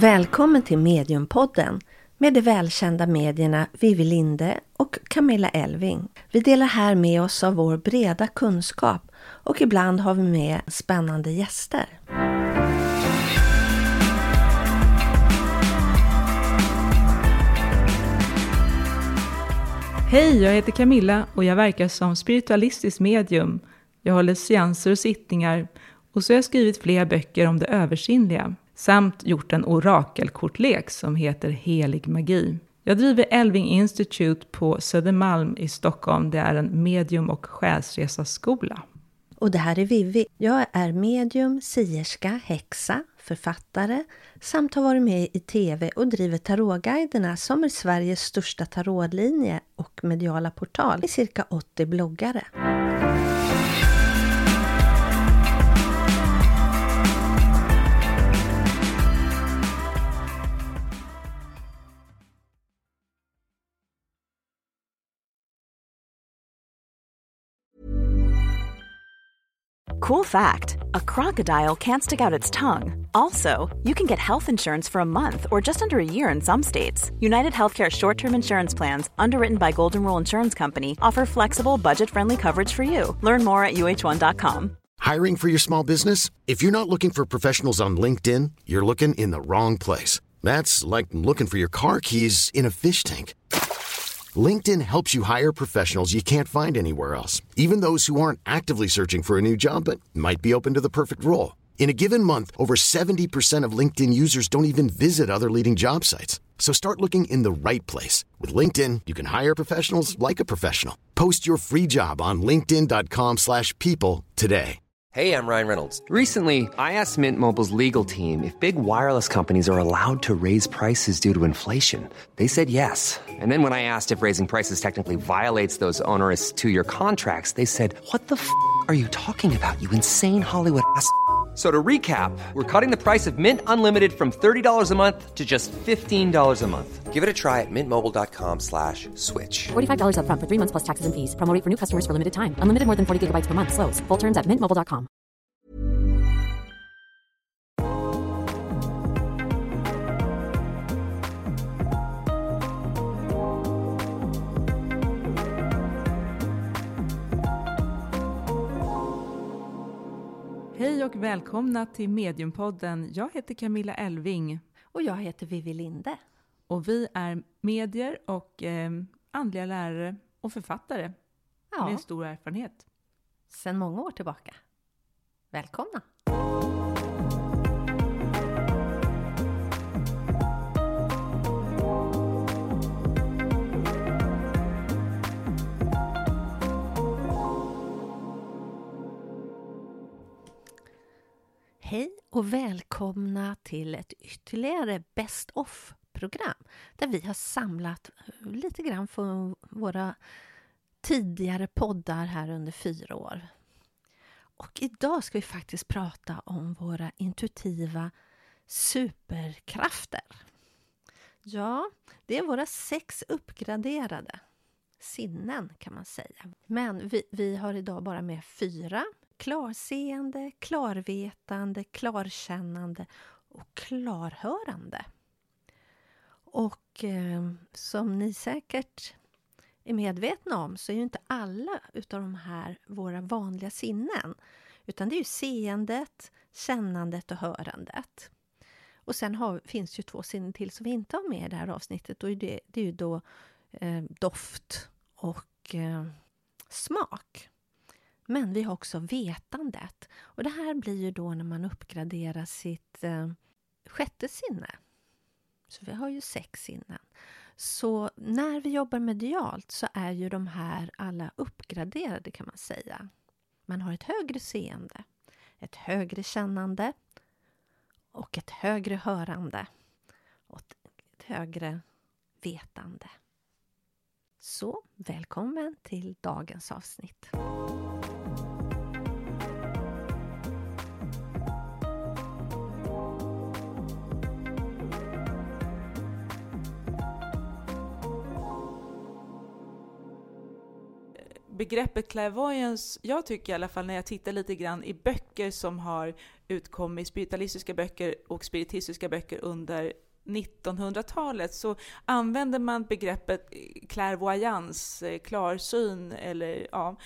Välkommen till Mediumpodden med de välkända medierna Vivi Linde och Camilla Elving. Vi delar här med oss av vår breda kunskap och ibland har vi med spännande gäster. Hej, jag heter Camilla och jag verkar som spiritualistisk medium. Jag håller seanser och sittningar och så har jag skrivit flera böcker om det översinnliga. Samt gjort en orakelkortlek som heter Helig magi. Jag driver Elving Institute på Södermalm i Stockholm. Det är en medium- och själsresaskola. Och det här är Vivi. Jag är medium, sierska, häxa, författare samt har varit med i tv och driver tarotguiderna som är Sveriges största tarotlinje och mediala portal i cirka 80 bloggare. Cool fact, a crocodile can't stick out its tongue. Also, you can get health insurance for a month or just under a year in some states. United Healthcare short-term insurance plans, underwritten by Golden Rule Insurance Company, offer flexible, budget-friendly coverage for you. Learn more at uh1.com. Hiring for your small business? If you're not looking for professionals on LinkedIn, you're looking in the wrong place. That's like looking for your car keys in a fish tank. LinkedIn helps you hire professionals you can't find anywhere else, even those who aren't actively searching for a new job but might be open to the perfect role. In a given month, over 70% of LinkedIn users don't even visit other leading job sites. So start looking in the right place. With LinkedIn, you can hire professionals like a professional. Post your free job on linkedin.com/people today. Hey, I'm Ryan Reynolds. Recently, I asked Mint Mobile's legal team if big wireless companies are allowed to raise prices due to inflation. They said yes. And then when I asked if raising prices technically violates those onerous two-year contracts, they said, "What the f*** are you talking about, you insane Hollywood ass?" So to recap, we're cutting the price of Mint Unlimited from $30 a month to just $15 a month. Give it a try at mintmobile.com/switch. $45 up front for 3 months plus taxes and fees. Promo rate for new customers for limited time. Unlimited more than 40 gigabytes per month. Slows full terms at mintmobile.com. Hej och välkomna till Mediumpodden. Jag heter Camilla Elving. Och jag heter Vivi Linde. Och vi är medier och andliga lärare och författare med stor erfarenhet. Sedan många år tillbaka. Välkomna! Hej och välkomna till ett ytterligare Best of-program där vi har samlat lite grann från våra tidigare poddar här under 4 år. Och idag ska vi faktiskt prata om våra intuitiva superkrafter. Ja, det är våra 6 uppgraderade sinnen kan man säga. Men vi har idag bara med 4. Klarseende, klarvetande, klarkännande och klarhörande. Och som ni säkert är medvetna om så är ju inte alla utav de här våra vanliga sinnen. Utan det är ju seendet, kännandet och hörandet. Och sen finns ju 2 sinnen till som vi inte har med i det här avsnittet. Och det är ju då doft och smak. Men vi har också vetandet. Och det här blir ju då när man uppgraderar sitt 6:e sinne. Så vi har ju 6 sinnen. Så när vi jobbar medialt så är ju de här alla uppgraderade kan man säga. Man har ett högre seende, ett högre kännande och ett högre hörande och ett högre vetande. Så välkommen till dagens avsnitt. begreppet clairvoyance, jag tycker i alla fall när jag tittar lite grann i böcker som har utkommit, spiritualistiska böcker och spiritistiska böcker under 1900-talet, så använder man begreppet clairvoyance, klarsyn, eller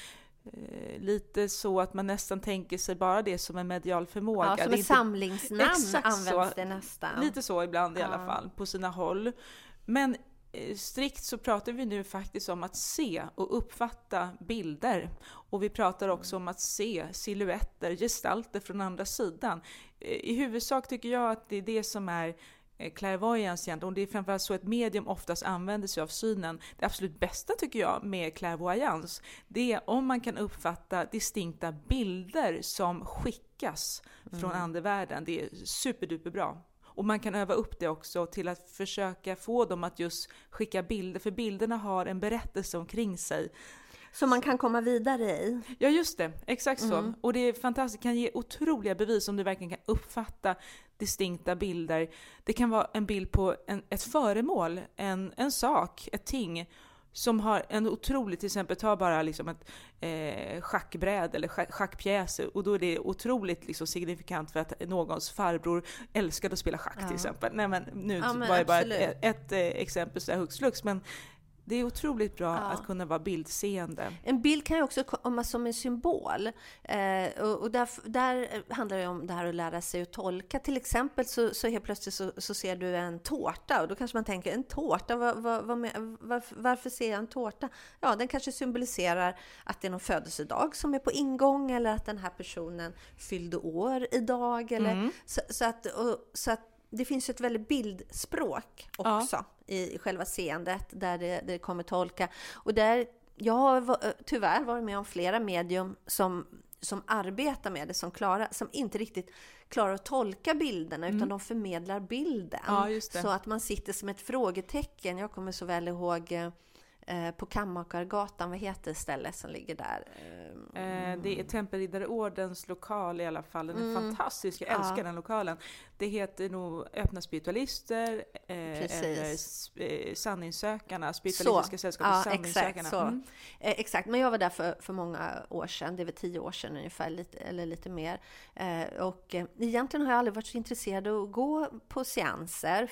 lite så att man nästan tänker sig bara det som en medial förmåga. Ja, som ett samlingsnamn används det nästan. Lite så ibland i alla fall, på sina håll. Men strikt så pratar vi nu faktiskt om att se och uppfatta bilder. Och vi pratar också om att se silhuetter, gestalter från andra sidan. I huvudsak tycker jag att det är det som är clairvoyance egentligen. Och det är framförallt så att medium oftast använder sig av synen. Det absolut bästa tycker jag med clairvoyance, det är om man kan uppfatta distinkta bilder som skickas från andevärlden. Det är superduper bra. Och man kan öva upp det också till att försöka få dem att just skicka bilder, för bilderna har en berättelse omkring sig. Så man kan komma vidare i. Ja, just det. Exakt så. Och det är fantastiskt, kan ge otroliga bevis om du verkligen kan uppfatta distinkta bilder. Det kan vara en bild på ett föremål, en sak, ett ting som har en otrolig, till exempel ta bara liksom ett schackbräd eller schackpjäs, och då är det otroligt liksom signifikant för att någons farbror älskade att spela schack till exempel. Nej, men nu var det bara ett exempel så här hux flux, men det är otroligt bra att kunna vara bildseende. En bild kan ju också komma som en symbol. Och där handlar det om det här att lära sig att tolka. Till exempel så helt plötsligt så ser du en tårta. Och då kanske man tänker, en tårta? Varför ser jag en tårta? Ja, den kanske symboliserar att det är någon födelsedag som är på ingång. Eller att den här personen fyllde år idag. Eller, så att det finns ett väldigt bildspråk också i själva seendet där det kommer tolka. Och där jag har tyvärr varit med om flera medium som arbetar med det, som inte riktigt klarar att tolka bilderna utan de förmedlar bilden. Ja, just det. Så att man sitter som ett frågetecken. Jag kommer så väl ihåg på Kammakargatan, vad heter stället som ligger där? Det är Tempelriddarordens lokal i alla fall. Den är fantastisk, jag älskar den lokalen. Det heter nog Öppna spiritualister eller sanningssökarna, spiritualistiska sällskapet sanningssökarna. Exakt, men jag var där för många år sedan, det är väl 10 år sedan ungefär, eller lite mer. Och egentligen har jag aldrig varit så intresserad av att gå på seanser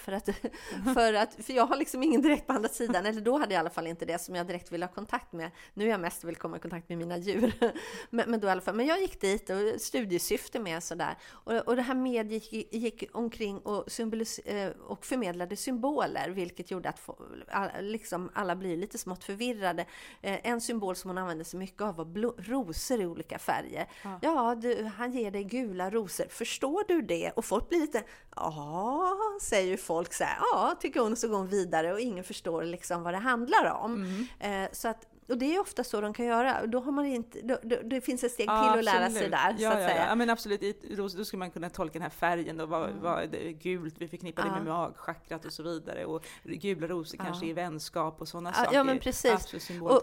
för jag har liksom ingen direkt på andra sidan, eller då hade jag i alla fall inte det som jag direkt vill ha kontakt med. Nu är jag mest vill komma i kontakt med mina djur. men då i alla fall. Men jag gick dit och studiesyfte med sådär. Och det här mediet gick omkring och förmedlade symboler, vilket gjorde att liksom alla blir lite smått förvirrade. En symbol som hon använde så mycket av var rosor i olika färger. Ja, han ger dig gula rosor. Förstår du det? Och folk blir lite, säger folk så här. Ja, tycker hon, så går hon vidare och ingen förstår liksom vad det handlar om. Så att, och det är ofta så de kan göra. Då har man inte, det finns ett steg till att lära sig där. Så att säga. Ja, men absolut. Då ska man kunna tolka den här färgen. Då, vad det är gult, vi förknippar det med magchakrat och så vidare. Och gula rosor kanske är vänskap och sådana saker. Ja, men precis.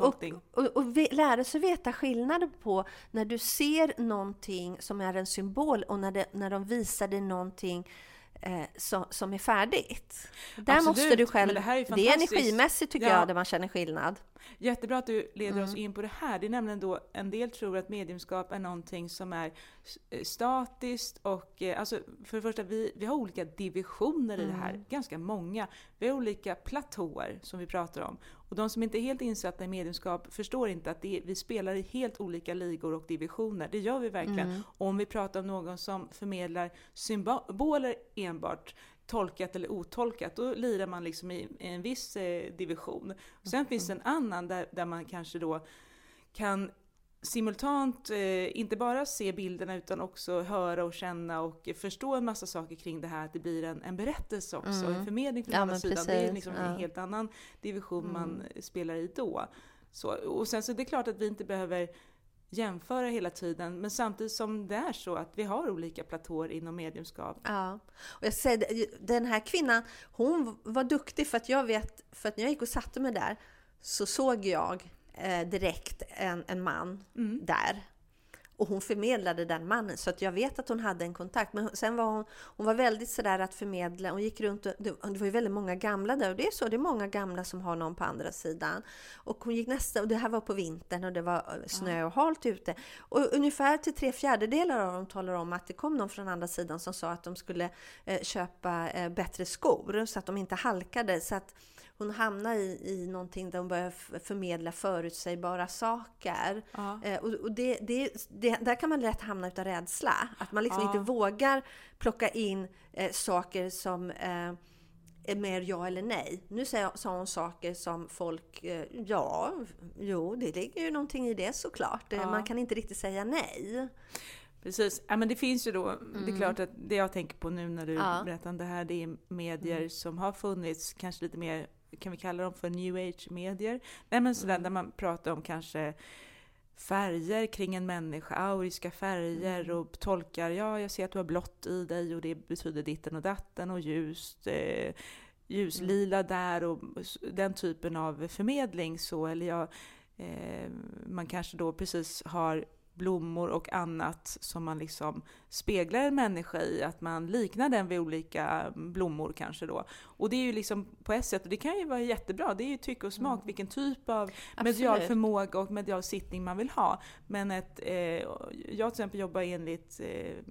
Och lära sig veta skillnaden på när du ser någonting som är en symbol och när de visar dig någonting som är färdigt. Där absolut. Måste du själv, det är energimässigt tycker jag, där man känner skillnad. Jättebra att du leder oss in på det här. Det är nämligen då, en del tror att mediumskap är någonting som är statiskt och alltså för det första, vi har olika divisioner i det här, ganska många. Vi har olika platåer som vi pratar om. Och de som inte är helt insatta i mediumskap förstår inte att vi spelar i helt olika ligor och divisioner. Det gör vi verkligen. Och om vi pratar om någon som förmedlar symboler enbart, tolkat eller otolkat, då lirar man liksom i en viss division. Sen finns det en annan där man kanske då kan simultant inte bara se bilderna utan också höra och känna och förstå en massa saker kring det här, att det blir en berättelse också, en förmedling från andra sidan. Det är liksom en helt annan division man spelar i då. Så, och sen så är det klart att vi inte behöver jämföra hela tiden, men samtidigt som det är så att vi har olika platåer inom mediumskap. Ja, och jag säger, den här kvinnan, hon var duktig för att när jag gick och satte mig där så såg jag direkt en man där. och hon förmedlade den mannen, så att jag vet att hon hade en kontakt. Men sen var hon var väldigt sådär att förmedla. Hon gick runt, det var ju väldigt många gamla där, och det är så, det är många gamla som har någon på andra sidan. Och hon gick och det här var på vintern och det var snö och halt ute. Och ungefär till 3/4 av dem talar om att det kom någon från andra sidan som sa att de skulle köpa bättre skor så att de inte halkade, så att hon hamnar i någonting där hon börjar förmedla förutsägbara saker. Och där kan man lätt hamna utav rädsla. Att man liksom inte vågar plocka in saker som är mer ja eller nej. Nu sa hon saker som folk, det ligger ju någonting i det såklart. Man kan inte riktigt säga nej. Precis, men det finns ju då, det är klart att det jag tänker på nu när du berättar om det här, det är medier som har funnits, kanske lite mer, kan vi kalla dem för new age-medier? Nej, men sådär där man pratar om kanske färger kring en människa, auriska färger och tolkar, jag ser att du har blått i dig och det betyder ditten och datten och ljuslila där och den typen av förmedling så, eller man kanske då precis har blommor och annat som man liksom speglar en människa i, att man liknar den vid olika blommor kanske då. Och det är ju liksom på ett sätt, och det kan ju vara jättebra, det är ju tycke och smak, vilken typ av medial förmåga och medial sittning man vill ha. Men jag till exempel jobbar enligt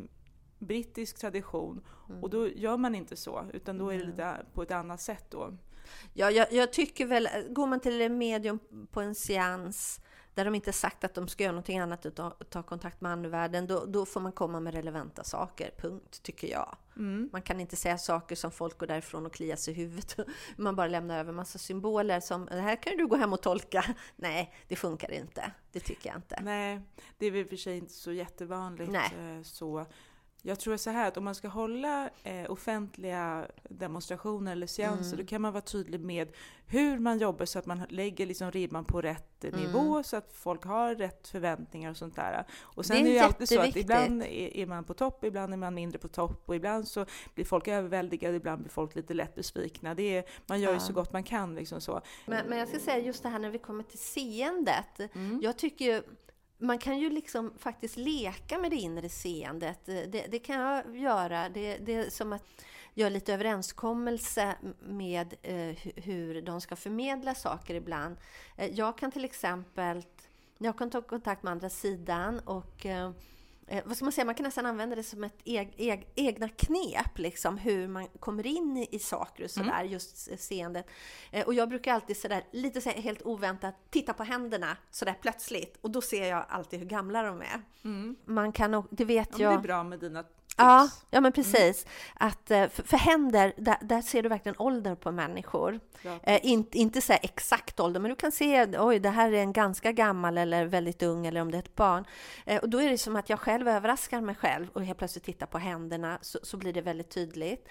brittisk tradition och då gör man inte så, utan då är det lite på ett annat sätt då. Ja, jag tycker väl, går man till en medium på en seans där de inte sagt att de ska göra någonting annat utan ta kontakt med andevärlden, då får man komma med relevanta saker, punkt, tycker jag. Man kan inte säga saker som folk går därifrån och kliar sig i huvudet. Man bara lämnar över massa symboler som, det här kan du gå hem och tolka. Nej, det funkar inte. Det tycker jag inte. Nej, det är väl för sig inte så jättevanligt. Så jag tror så här att om man ska hålla offentliga demonstrationer eller seanser, då kan man vara tydlig med hur man jobbar så att man lägger liksom ribban på rätt nivå så att folk har rätt förväntningar och sånt där. Och sen är det ju alltid så att ibland är man på topp, ibland är man mindre på topp och ibland så blir folk överväldigade, ibland blir folk lite lätt besvikna. Man gör ju så gott man kan liksom så. Men jag ska säga just det här när vi kommer till seendet. Jag tycker ju man kan ju liksom faktiskt leka med det inre seendet. Det kan jag göra. Det är som att göra lite överenskommelse med hur de ska förmedla saker ibland. Jag kan till exempel, jag kan ta kontakt med andra sidan och vad ska man säga, man kan nästan använda det som ett egna knep liksom, hur man kommer in i saker och sådär, just seendet. Och jag brukar alltid sådär, lite så här, helt oväntat titta på händerna sådär plötsligt, och då ser jag alltid hur gamla de är. Man kan, det vet jag. Det är bra med dina tips. Ja, men precis. Att, för händer, där ser du verkligen ålder på människor. Inte så här exakt ålder, men du kan se, oj, det här är en ganska gammal eller väldigt ung, eller om det är ett barn. Och då är det som att jag själv överraskar mig själv och helt plötsligt tittar på händerna, så blir det väldigt tydligt.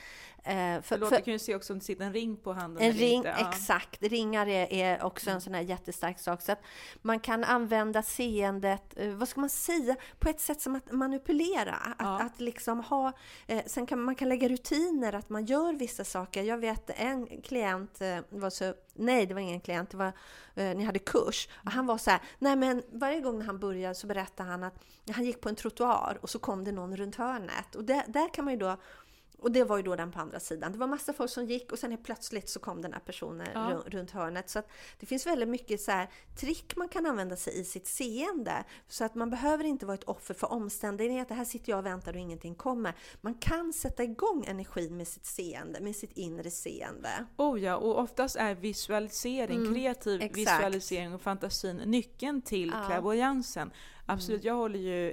Du kan ju se också om det sitter en ring på handen. En ring, exakt. Ringar är också en sån här jättestark sak. Så att man kan använda seendet, vad ska man säga, på ett sätt som att manipulera. Att liksom ha, sen kan man lägga rutiner, att man gör vissa saker. Jag vet en klient var så, nej det var ingen klient, det var, ni hade kurs. Och han var så här, nej men varje gång när han började så berättade han att han gick på en trottoar och så kom det någon runt hörnet. Och där kan man ju då, och det var ju då den på andra sidan. Det var massa folk som gick och sen helt plötsligt så kom den här personen runt hörnet. Så att det finns väldigt mycket så här trick man kan använda sig i sitt seende. Så att man behöver inte vara ett offer för omständigheter. Här sitter jag och väntar och ingenting kommer. Man kan sätta igång energin med sitt seende, med sitt inre seende. Oh ja, och oftast är visualisering, kreativ visualisering och fantasin nyckeln till clairvoyansen. Absolut, jag håller ju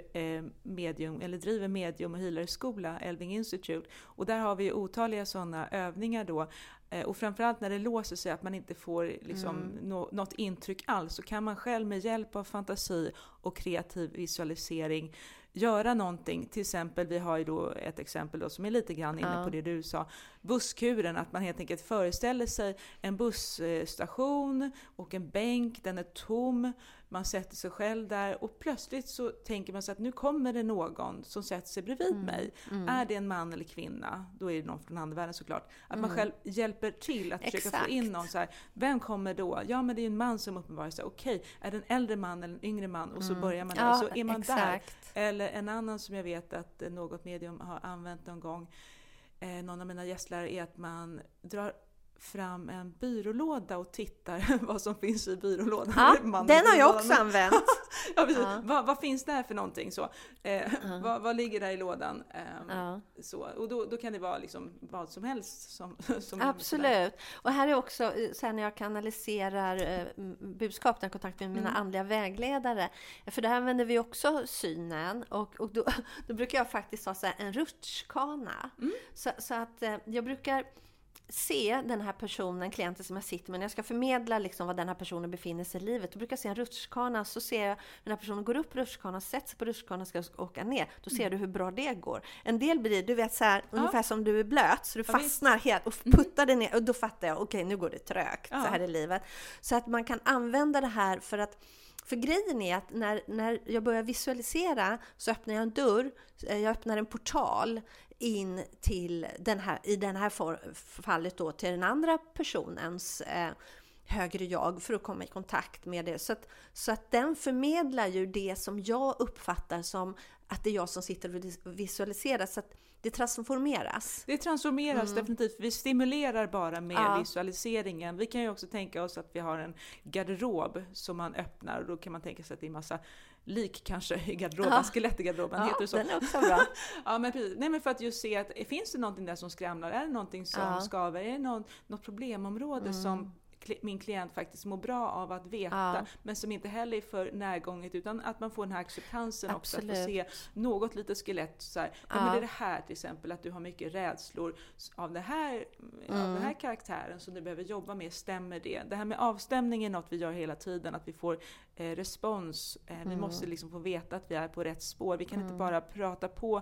driver medium- och healerskola, Elving Institute, och där har vi otaliga sådana övningar då. Och framförallt när det låser sig att man inte får liksom något intryck alls, så kan man själv med hjälp av fantasi och kreativ visualisering göra någonting. Till exempel, vi har ju då ett exempel då som är lite grann inne på det du sa. Busskuren, att man helt enkelt föreställer sig en busstation och en bänk, den är tom. man sätter sig själv där och plötsligt så tänker man sig att nu kommer det någon som sätter sig bredvid mig. Är det en man eller kvinna? Då är det någon från andevärlden såklart. Att man själv hjälper till att försöka få in någon så här. Vem kommer då? Ja, men det är en man som uppenbarar sig. Okej, är det en äldre man eller en yngre man? Och så börjar man där. Så är man där. Eller en annan som jag vet att något medium har använt någon gång. Någon av mina gästlärare är att man drar fram en byrålåda och tittar vad som finns i byrålådan. Ja, den har jag också använt. Ja, precis. Vad finns där för någonting? Så, vad ligger där i lådan? Så, och då kan det vara liksom vad som helst. Som absolut. Och här är också, sen när jag kanaliserar budskap, den kontakt med mina andliga vägledare. För där använder vi också synen. Och då brukar jag faktiskt ha så här en rutschkana. Så att jag brukar se den här personen, klienten som jag sitter med, när jag ska förmedla liksom vad den här personen befinner sig i livet. Då brukar jag se en rutschkana, så ser jag den här personen går upp rutschkanan, sätter sig på rutschkanan, ska åka ner. Då ser du hur bra det går. En del blir, du vet så här, ungefär som du är blöt, så du fastnar helt och puttar det ner, och då fattar jag, okej, nu går det trögt så här i livet. Så att man kan använda det här för grejen är att när jag börjar visualisera så öppnar jag en dörr, jag öppnar en portal in till i den här fallet då till den andra personens högre jag, för att komma i kontakt med det. Så att den förmedlar ju det som jag uppfattar som att det är jag som sitter och visualiserar, så att det transformeras. Det transformeras definitivt. Vi stimulerar bara med visualiseringen. Vi kan ju också tänka oss att vi har en garderob som man öppnar, och då kan man tänka sig att det är massa lik kanske i garderoben, skelett i garderoben, heter det så? Den är också bra. Ja, men precis. Nej, men för att just se att finns det någonting där som skramlar, är det någonting som skaver, är det något problemområde som min klient faktiskt mår bra av att veta, men som inte heller är för närgånget, utan att man får den här acceptansen. Absolut. Också, att få se något lite skelett så här. Men det är det här till exempel, att du har mycket rädslor av den här karaktären som du behöver jobba med, stämmer det? Det här med avstämning är något vi gör hela tiden, att vi får respons. Vi måste liksom få veta att vi är på rätt spår. Vi kan inte bara prata på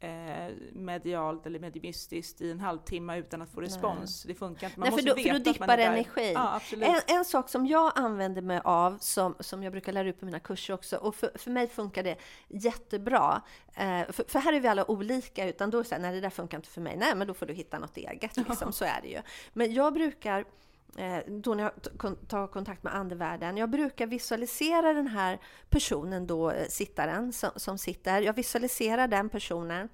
medialt eller mediumistiskt i en halvtimme utan att få respons. Det funkar inte. Man måste veta, för då dippar energin. Ja, en sak som jag använder mig av, som jag brukar lära ut på mina kurser också, och för mig funkar det jättebra. För här är vi alla olika, utan då säger, nej, det där funkar inte för mig. Nej, men då får du hitta något eget. Liksom. Så är det ju. Men jag brukar, då när jag tar kontakt med andevärlden, jag brukar visualisera den här personen då, sittaren som sitter. Jag visualiserar den personen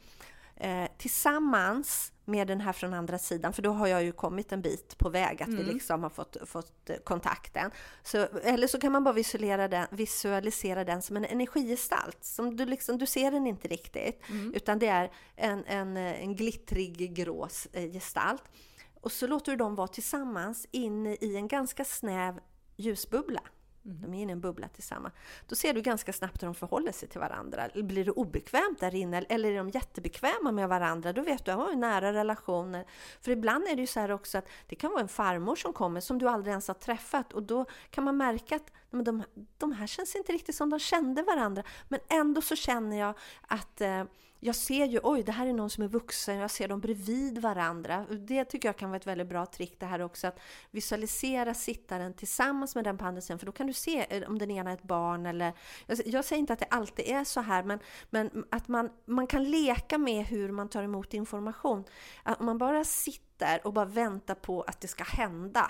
tillsammans med den här från andra sidan, för då har jag ju kommit en bit på väg att vi liksom har fått kontakten. Eller så kan man bara visualisera den som en energigestalt, som du ser den inte riktigt, utan det är en glittrig grå gestalt. Och så låter du dem vara tillsammans inne i en ganska snäv ljusbubbla. De är inne i en bubbla tillsammans. Då ser du ganska snabbt hur de förhåller sig till varandra. Blir det obekvämt där inne, eller är de jättebekväma med varandra? Då vet du att de har nära relationer. För ibland är det ju så här också att det kan vara en farmor som kommer som du aldrig ens har träffat. Och då kan man märka att de här känns inte riktigt som de kände varandra. Men ändå så känner jag att jag ser ju, oj, det här är någon som är vuxen. Jag ser dem bredvid varandra. Det tycker jag kan vara ett väldigt bra trick det här också. Att visualisera sittaren tillsammans med den på andra sidan. För då kan du se om den ena är ett barn. Eller, jag säger inte att det alltid är så här. Men att man kan leka med hur man tar emot information. Att man bara sitter och bara väntar på att det ska hända.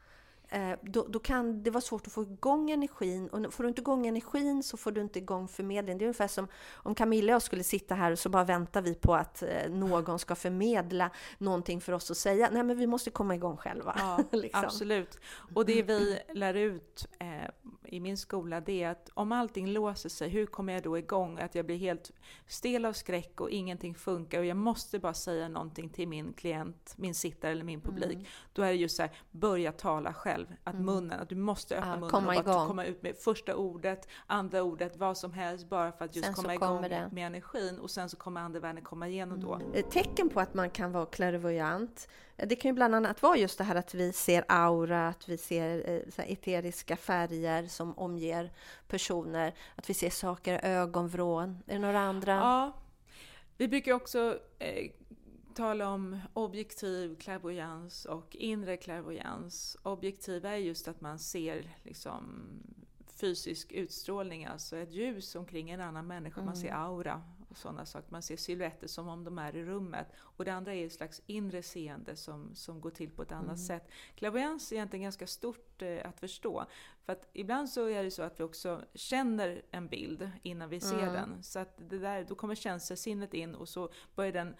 Då kan det vara svårt att få igång energin, och får du inte igång energin så får du inte igång förmedlingen. Det är ungefär som om Camilla och jag skulle sitta här och så bara väntar vi på att någon ska förmedla någonting för oss att säga. Nej, men vi måste komma igång själva. Ja, liksom. Absolut. Och det vi lär ut i min skola, det är att om allting låser sig, hur kommer jag då igång? Att jag blir helt stel av skräck och ingenting funkar och jag måste bara säga någonting till min klient, min sittare eller min publik. Då är det just så här, börja tala själv. Att du måste öppna munnen och bara komma ut med första ordet, andra ordet, vad som helst, bara för att just komma igång med energin, och sen så kommer andevärlden komma igenom då. Tecken på att man kan vara klärvoajant, det kan ju bland annat vara just det här att vi ser aura, att vi ser så här eteriska färger som omger personer, att vi ser saker i ögonvrån. Är det några andra? Ja, vi brukar också tala om objektiv klärvoajans och inre klärvoajans. Objektiv är just att man ser liksom fysisk utstrålning, alltså ett ljus omkring en annan människa. Man ser aura och sådana saker. Man ser silhuetter som om de är i rummet. Och det andra är ett slags inre seende som går till på ett annat sätt. Klärvoajans är egentligen ganska stort att förstå. För att ibland så är det så att vi också känner en bild innan vi ser den. Så att då kommer känselsinnet in och så börjar den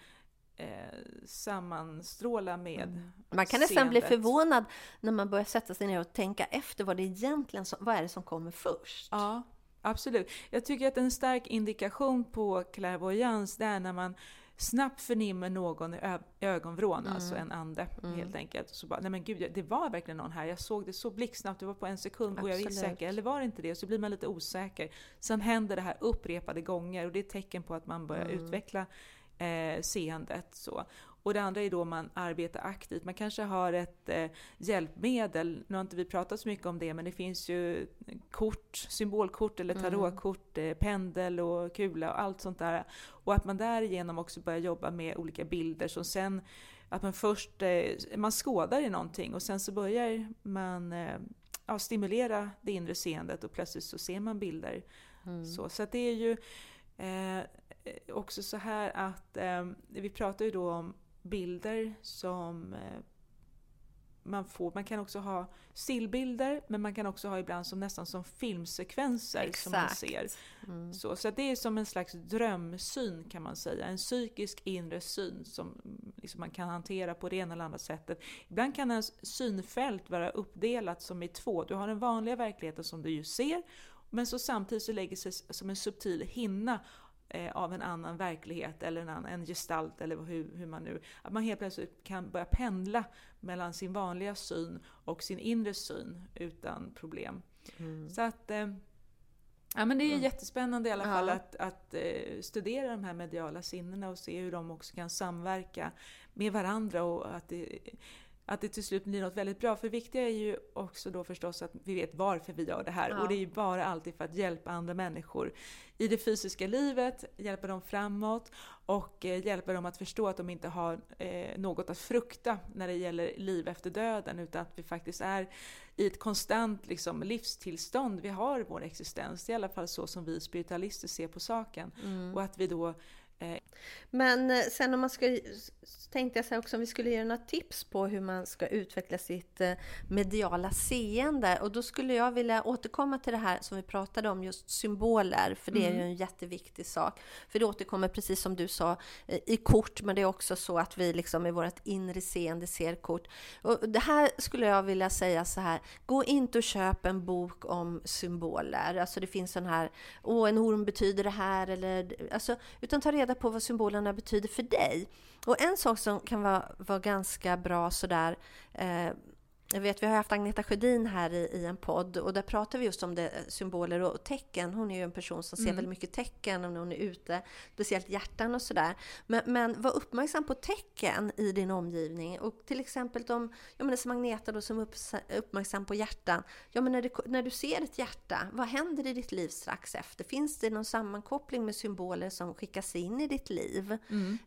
sammanstråla med Man kan nästan bli förvånad när man börjar sätta sig ner och tänka efter vad är det som kommer först. Ja, absolut. Jag tycker att en stark indikation på klärvoajans, det är när man snabbt förnimmer någon i ögonvrån, alltså en ande helt enkelt. Så bara, nej men gud, det var verkligen någon här. Jag såg det så blixtsnabbt, det var på en sekund och jag är säker, eller var det inte det? Så blir man lite osäker. Sen händer det här upprepade gånger och det är ett tecken på att man börjar utveckla seendet. Så. Och det andra är då man arbetar aktivt. Man kanske har ett hjälpmedel. Nu har inte vi pratat så mycket om det, men det finns ju kort, symbolkort eller tarotkort, pendel och kula och allt sånt där. Och att man därigenom också börjar jobba med olika bilder som sen, att man först man skådar i någonting och sen så börjar man stimulera det inre seendet och plötsligt så ser man bilder. Så att det är ju också så här att vi pratar ju då om bilder som man får. Man kan också ha stillbilder, men man kan också ha ibland som nästan som filmsekvenser. Exakt. Som man ser. Så det är som en slags drömsyn kan man säga. En psykisk inre syn som liksom man kan hantera på det ena eller andra sättet. Ibland kan en synfält vara uppdelat som i två. Du har den vanliga verkligheten som du ju ser, men så samtidigt så lägger sig som en subtil hinna av en annan verklighet eller en gestalt eller hur man nu, att man helt plötsligt kan börja pendla mellan sin vanliga syn och sin inre syn utan problem. Så att men det är jättespännande i alla fall att studera de här mediala sinnena och se hur de också kan samverka med varandra och att det till slut blir något väldigt bra. För det viktiga är ju också då förstås att vi vet varför vi gör det här. Och det är ju bara alltid för att hjälpa andra människor i det fysiska livet, hjälpa dem framåt och hjälpa dem att förstå att de inte har något att frukta när det gäller liv efter döden, utan att vi faktiskt är i ett konstant liksom, livstillstånd. Vi har vår existens, det är i alla fall så som vi spiritualister ser på saken. Och att vi då Men sen om man ska, tänkte jag så här också, om vi skulle ge några tips på hur man ska utveckla sitt mediala seende, och då skulle jag vilja återkomma till det här som vi pratade om, just symboler, för det är ju en jätteviktig sak, för det återkommer precis som du sa i kort, men det är också så att vi liksom i vårt inre seende ser kort. Och det här skulle jag vilja säga så här: gå inte och köp en bok om symboler, alltså det finns sån här, en orm betyder det här, eller alltså, utan ta reda på vad symbolerna betyder för dig. Och en sak som kan vara ganska bra sådär, jag vet, vi har haft Agneta Sjödin här i en podd, och där pratar vi just om det, symboler och tecken. Hon är ju en person som ser väldigt mycket tecken när hon är ute, speciellt hjärtan och sådär. Men var uppmärksam på tecken i din omgivning. Och till exempel som Agneta då, som uppmärksam på hjärtan. Ja, men när du ser ett hjärta, vad händer i ditt liv strax efter? Finns det någon sammankoppling med symboler som skickas in i ditt liv?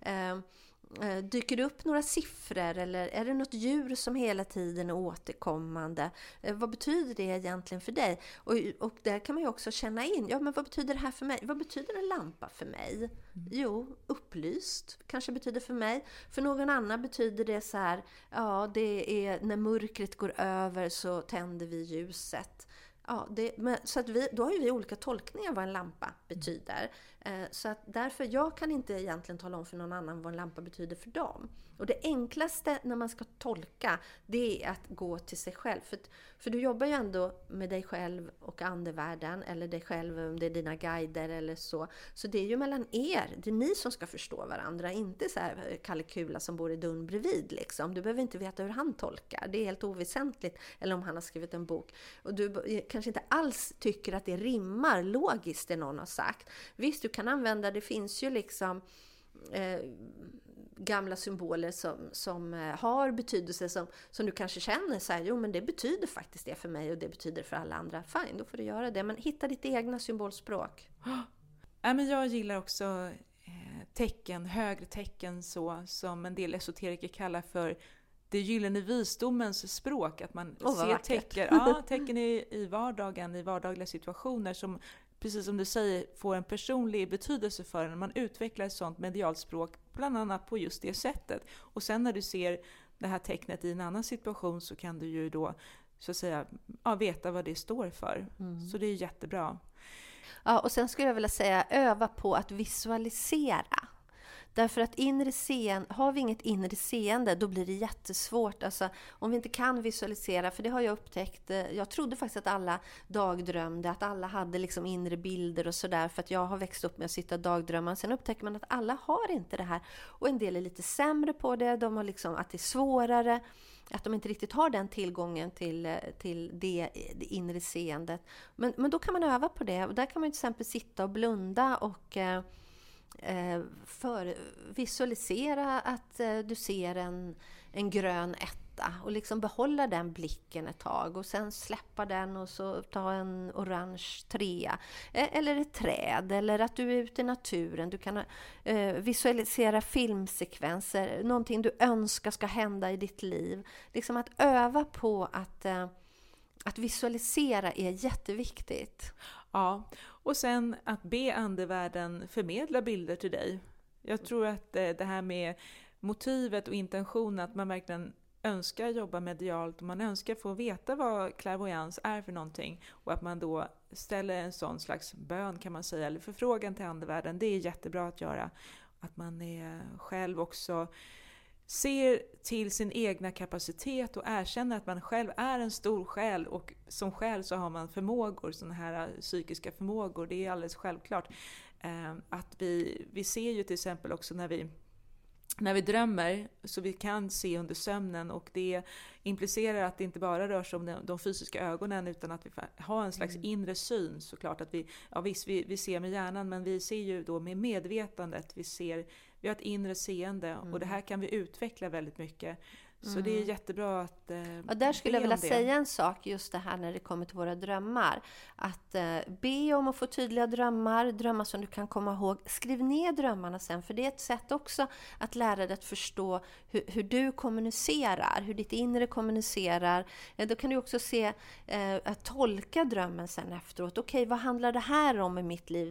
Dyker det upp några siffror, eller är det något djur som hela tiden är återkommande? Vad betyder det egentligen för dig? Och där kan man ju också känna in, ja men vad betyder det här för mig? Vad betyder en lampa för mig? Jo, upplyst kanske betyder för mig. För någon annan betyder det så här, ja det är när mörkret går över så tänder vi ljuset. Ja, så att då har ju vi olika tolkningar vad en lampa betyder. Så att därför, jag kan inte egentligen tala om för någon annan vad en lampa betyder för dem. Och det enklaste när man ska tolka, det är att gå till sig själv. För du jobbar ju ändå med dig själv och andevärlden, eller dig själv om det är dina guider eller så. Så det är ju mellan er, det är ni som ska förstå varandra, inte så här Kalle Kula som bor i dörren bredvid liksom. Du behöver inte veta hur han tolkar, det är helt oväsentligt. Eller om han har skrivit en bok och du kanske inte alls tycker att det rimmar logiskt det någon har sagt. Visst, du kan använda, det finns ju liksom gamla symboler som har betydelse, som du kanske känner så här, jo men det betyder faktiskt det för mig och det betyder för alla andra. Fine, då får du göra det, men hitta ditt egna symbolspråk. Ja, men jag gillar också tecken, högre tecken, så som en del esoteriker kallar för det gyllene visdomens språk, att man ser tecken i vardagen, i vardagliga situationer som, precis som du säger, får en personlig betydelse för en. Man utvecklar ett sånt medialt språk, bland annat på just det sättet. Och sen när du ser det här tecknet i en annan situation så kan du ju då, så att säga, veta vad det står för. Så det är jättebra. Ja, och sen skulle jag vilja säga, öva på att visualisera. Därför att har vi inget inre seende, då blir det jättesvårt. Alltså, om vi inte kan visualisera, för det har jag upptäckt. Jag trodde faktiskt att alla dagdrömde, att alla hade liksom inre bilder och sådär. För att jag har växt upp med att sitta och dagdrömma. Sen upptäcker man att alla har inte det här. Och en del är lite sämre på det. De har liksom att det är svårare. Att de inte riktigt har den tillgången till det inre seendet. Men då kan man öva på det. Och där kan man till exempel sitta och blunda och visualisera att du ser en grön etta och liksom behålla den blicken ett tag och sen släppa den och så ta en orange trea eller ett träd, eller att du är ute i naturen. Du kan visualisera filmsekvenser, någonting du önskar ska hända i ditt liv. Liksom att öva på att visualisera är jätteviktigt. Ja, och sen att be andevärlden förmedla bilder till dig. Jag tror att det här med motivet och intentionen, att man verkligen önskar jobba medialt och man önskar få veta vad clairvoyance är för någonting, och att man då ställer en sån slags bön, kan man säga, eller förfrågan till andevärlden, det är jättebra att göra. Att man är själv också ser till sin egna kapacitet och erkänner att man själv är en stor själ, och som själ så har man förmågor, sådana här psykiska förmågor, det är alldeles självklart. Att vi ser ju till exempel också när vi drömmer, så vi kan se under sömnen, och det implicerar att det inte bara rör sig om de fysiska ögonen, utan att vi har en slags inre syn. Såklart att vi ser med hjärnan, men vi ser ju då med medvetandet, vi har ett inre seende, och det här kan vi utveckla väldigt mycket. Så det är jättebra att där skulle jag vilja säga en sak, just det här när det kommer till våra drömmar. Att be om att få tydliga drömmar som du kan komma ihåg. Skriv ner drömmarna sen, för det är ett sätt också att lära dig att förstå hur du kommunicerar, hur ditt inre kommunicerar. Då kan du också se att tolka drömmen sen efteråt. Okej, vad handlar det här om i mitt liv?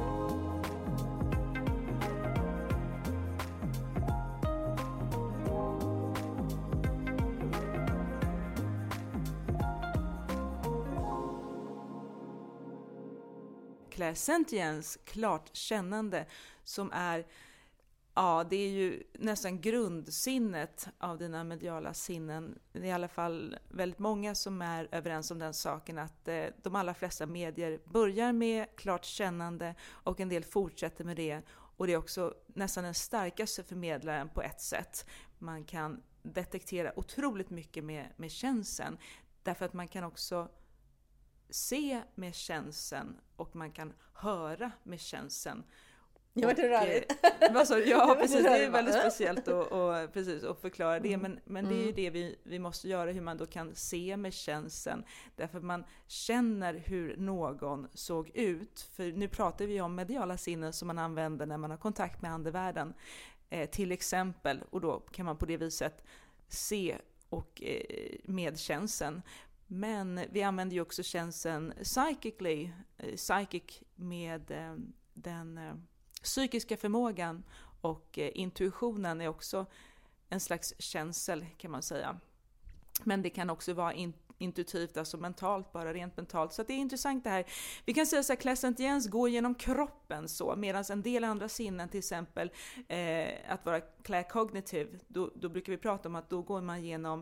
Clairsentience, klart kännande, som är, det är ju nästan grundsinnet av dina mediala sinnen. Det är i alla fall väldigt många som är överens om den saken, att de allra flesta medier börjar med klart kännande och en del fortsätter med det. Och det är också nästan den starkaste förmedlaren på ett sätt. Man kan detektera otroligt mycket med känseln, därför att man kan också se med känseln och man kan höra med känseln. Det var det rörigt. Ja, precis. Det är väldigt speciellt att förklara det. Men det är ju det vi måste göra, hur man då kan se med känseln. Därför man känner hur någon såg ut. För nu pratar vi om mediala sinnen som man använder när man har kontakt med andevärlden. Till exempel. Och då kan man på det viset se och med känseln. Men vi använder ju också känseln psychic med den psykiska förmågan, och intuitionen är också en slags känsel, kan man säga. Men det kan också vara intuitivt, alltså mentalt, bara rent mentalt. Så det är intressant det här. Vi kan säga så här, clairsentience går genom kroppen så, medan en del andra sinnen, till exempel att vara claircognitive, då brukar vi prata om att då går man genom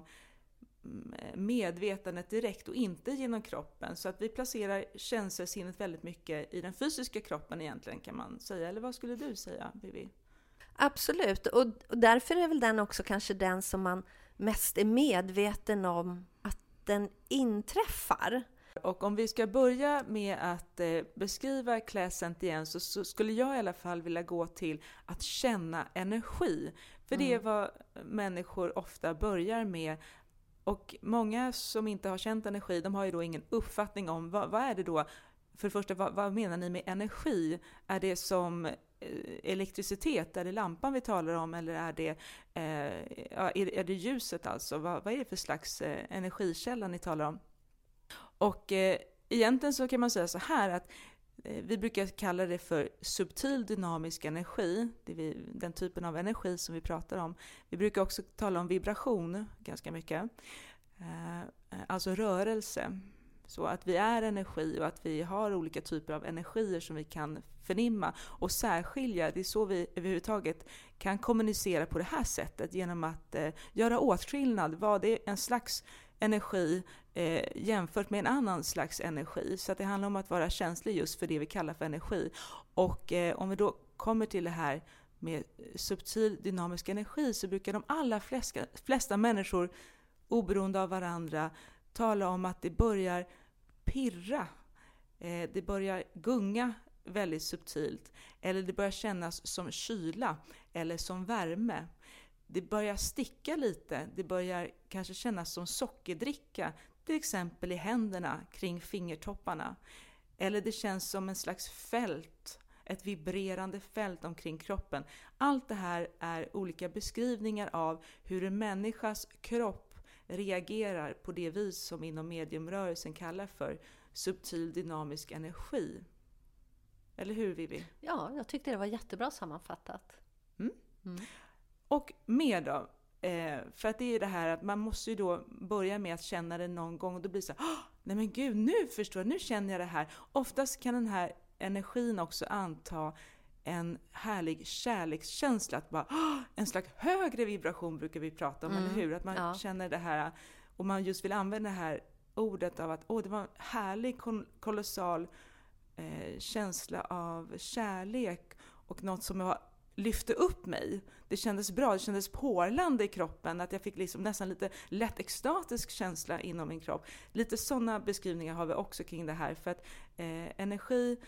medvetandet direkt och inte genom kroppen. Så att vi placerar känslosinnet väldigt mycket i den fysiska kroppen egentligen, kan man säga. Eller vad skulle du säga, Vivi? Absolut, och därför är väl den också kanske den som man mest är medveten om att den inträffar. Och om vi ska börja med att beskriva clairsentience, så skulle jag i alla fall vilja gå till att känna energi. För det är vad människor ofta börjar med. Och många som inte har känt energi, de har ju då ingen uppfattning om vad är det då. För det första, vad menar ni med energi? Är det som elektricitet? Är det lampan vi talar om, eller är det ljuset alltså? Vad är det för slags energikälla ni talar om? Och egentligen så kan man säga så här att vi brukar kalla det för subtil dynamisk energi. Det är den typen av energi som vi pratar om. Vi brukar också tala om vibration ganska mycket. Alltså rörelse. Så att vi är energi och att vi har olika typer av energier som vi kan förnimma och särskilja. Det är så vi överhuvudtaget kan kommunicera på det här sättet, genom att göra åtskillnad. Vad är en slags energi jämfört med en annan slags energi. Så att det handlar om att vara känslig just för det vi kallar för energi. Och om vi då kommer till det här med subtil dynamisk energi, så brukar de allra flesta människor, oberoende av varandra, tala om att det börjar pirra. Det börjar gunga väldigt subtilt. Eller det börjar kännas som kyla eller som värme. Det börjar sticka lite. Det börjar kanske kännas som sockerdricka, till exempel i händerna kring fingertopparna. Eller det känns som en slags fält, ett vibrerande fält omkring kroppen. Allt det här är olika beskrivningar av hur en människas kropp reagerar på det vis som inom mediumrörelsen kallar för subtil dynamisk energi. Eller hur, Vivi? Ja, jag tyckte det var jättebra sammanfattat. Och mer då, för att det är det här att man måste ju då börja med att känna det någon gång, och då blir det så här, nej men gud, nu förstår jag, nu känner jag det här. Oftast kan den här energin också anta en härlig kärlekskänsla, att bara, en slags högre vibration brukar vi prata om, eller hur? Att man känner det här, och man just vill använda det här ordet av att det var en härlig, kolossal känsla av kärlek och något som lyfte upp mig. Det kändes bra, det kändes porlande i kroppen, att jag fick liksom nästan lite lätt extatisk känsla inom min kropp. Lite sådana beskrivningar har vi också kring det här, för att energi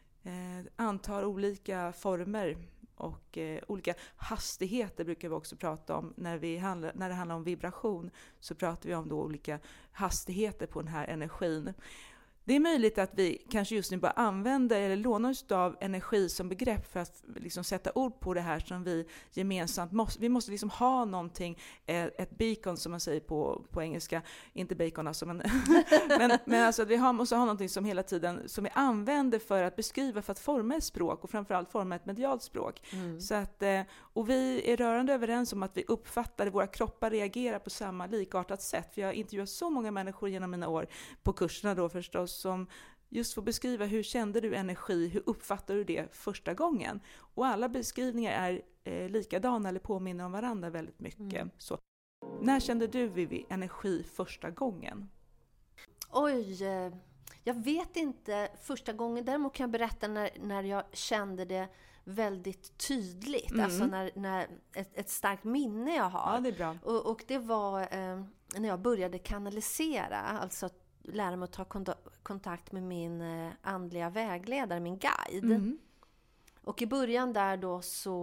antar olika former och olika hastigheter brukar vi också prata om. När det handlar om vibration så pratar vi om då olika hastigheter på den här energin. Det är möjligt att vi kanske just nu bara använder eller lånar oss av energi som begrepp för att liksom sätta ord på det här som vi gemensamt måste. Vi måste liksom ha någonting, ett beacon som man säger på engelska, inte bacon alltså, men alltså vi måste ha någonting som hela tiden som vi använder för att beskriva, för att forma ett språk och framförallt forma ett medialt språk. Så att, och vi är rörande överens om att vi uppfattar, våra kroppar reagerar på samma likartat sätt. För jag har intervjuat så många människor genom mina år på kurserna då förstås, som just får beskriva hur kände du energi, hur uppfattar du det första gången. Och alla beskrivningar är likadana eller påminner om varandra väldigt mycket. Så, när kände du, Vivi, energi första gången? Oj, jag vet inte första gången. Däremot kan jag berätta när jag kände det väldigt tydligt. Alltså när ett starkt minne jag har. Ja, det är bra. Och det var när jag började kanalisera, alltså lära mig att ta kontakt med min andliga vägledare, min guide. Och i början där då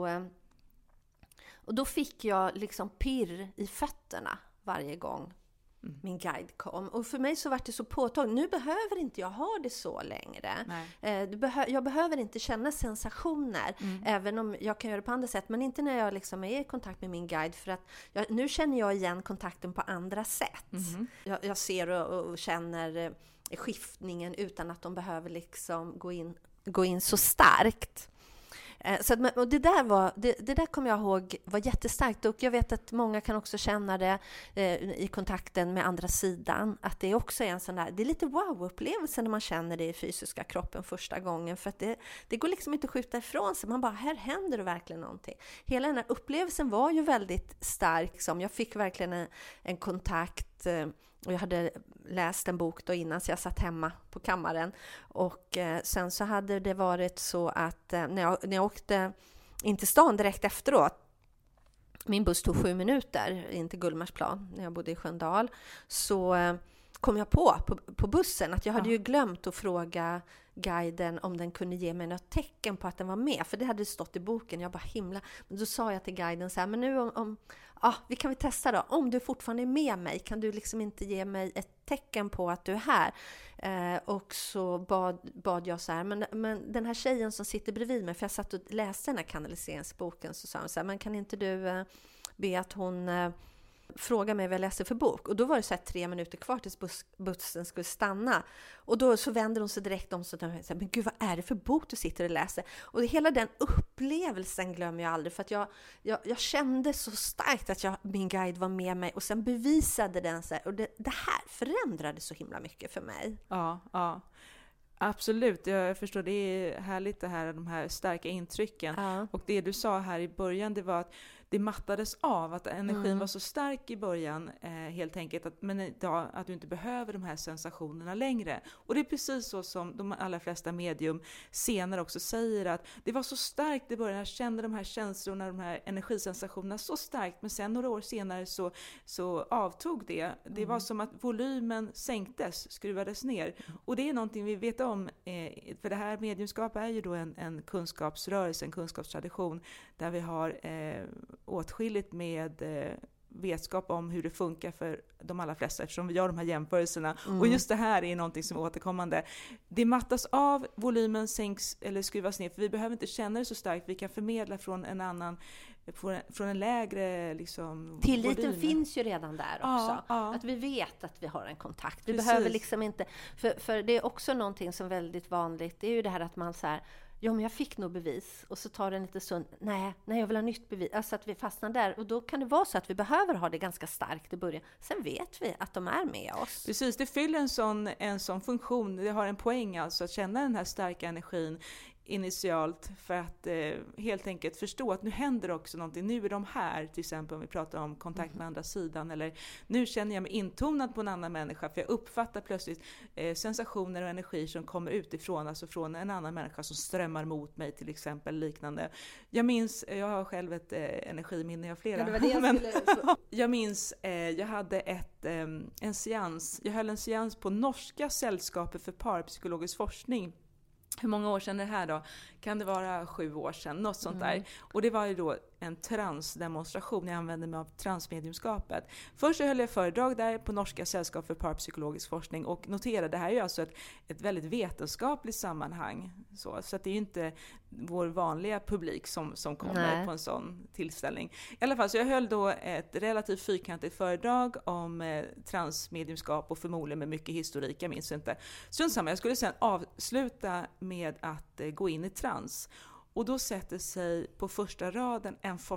och då fick jag liksom pirr i fötterna varje gång min guide kom. Och för mig så var det så påtagligt. Nu behöver inte jag ha det så längre. Jag behöver inte känna sensationer. Även om jag kan göra det på andra sätt. Men inte när jag liksom är i kontakt med min guide. För att nu känner jag igen kontakten på andra sätt. Jag ser och känner skiftningen utan att de behöver liksom gå in så starkt. Så att, och det där kommer jag ihåg var jättestarkt, och jag vet att många kan också känna det i kontakten med andra sidan, att det också är en sån där, det är lite wow-upplevelse när man känner det i fysiska kroppen första gången, för att det går liksom inte att skjuta ifrån sig, man bara, här händer det verkligen någonting. Hela den här upplevelsen var ju väldigt stark, som jag fick verkligen en kontakt. Och jag hade läst en bok då innan, så jag satt hemma på kammaren. Och sen så hade det varit så att när jag åkte in till stan direkt efteråt, min buss tog 7 minuter in till Gullmarsplan när jag bodde i Sköndal, så kom jag på bussen att jag hade ju glömt att fråga guiden om den kunde ge mig något tecken på att den var med, för det hade stått i boken. Jag bara himla, men då sa jag till guiden så här, men nu vi kan väl testa då. Om du fortfarande är med mig, kan du liksom inte ge mig ett tecken på att du är här? Och så bad jag så här, men den här tjejen som sitter bredvid mig, för jag satt och läste den här kanaliseringsboken, så sa hon så här, men kan inte du be att hon fråga mig vad jag läser för bok? Och då var det så här 3 minuter kvar tills bussen skulle stanna. Och då så vänder hon sig direkt om, så att hon säger, men gud, vad är det för bok du sitter och läser? Och hela den upplevelsen glömmer jag aldrig, för att jag kände så starkt att min guide var med mig, och sen bevisade den så här, och det här förändrade så himla mycket för mig. Ja. Absolut, jag förstår. Det är härligt det här, de här starka intrycken. Ja. Och det du sa här i början, det var att det mattades av, att energin var så stark i början, helt enkelt, men idag att du inte behöver de här sensationerna längre. Och det är precis så som de allra flesta medium senare också säger, att det var så starkt i början, jag kände de här känslorna, de här energisensationerna så starkt, men sen några år senare så avtog det. Det var som att volymen sänktes, skruvades ner. Och det är någonting vi vet om, för det här mediumskap är ju då en kunskapsrörelse, en kunskapstradition, där vi har åtskilligt med vetskap om hur det funkar för de allra flesta, eftersom vi gör de här jämförelserna. Och just det här är någonting som är återkommande. Det mattas av, volymen sänks eller skruvas ner, för vi behöver inte känna det så starkt. Vi kan förmedla från en ann från en lägre liksom, tilliten volym. Finns ju redan där också. Ja. Att vi vet att vi har en kontakt. Vi behöver liksom inte... För det är också någonting som är väldigt vanligt. Det är ju det här att man så här... Ja, men jag fick nog bevis. Och så tar det en lite stund. Nej, jag vill ha nytt bevis. Alltså att vi fastnar där. Och då kan det vara så att vi behöver ha det ganska starkt i början. Sen vet vi att de är med oss. Precis, det fyller en sån funktion. Det har en poäng alltså att känna den här starka energin initialt, för att helt enkelt förstå att nu händer också någonting. Nu är de här, till exempel om vi pratar om kontakt med andra sidan, eller nu känner jag mig intonad på en annan människa, för jag uppfattar plötsligt sensationer och energi som kommer utifrån, alltså från en annan människa som strömmar mot mig, till exempel, liknande. Jag minns, jag har själv ett energiminne, jag har flera. Ja, det var det jag minns, jag hade en seans, jag höll en seans på Norska sällskapet för parapsykologisk forskning. Hur många år sedan är det här då? Kan det vara 7 år sedan? Något sånt där. Och det var ju då en transdemonstration. Jag använde mig av transmediumskapet. Först så höll jag föredrag där på Norska sällskap för parapsykologisk forskning. Och noterade, det här är ju alltså ett väldigt vetenskapligt sammanhang. Så att det är ju inte vår vanliga publik som kommer på en sån tillställning. I alla fall, så jag höll då ett relativt fyrkantigt föredrag om transmediumskap och förmodligen med mycket historik, jag minns inte. Jag skulle sedan avsluta med att gå in i trans. Och då sätter sig på första raden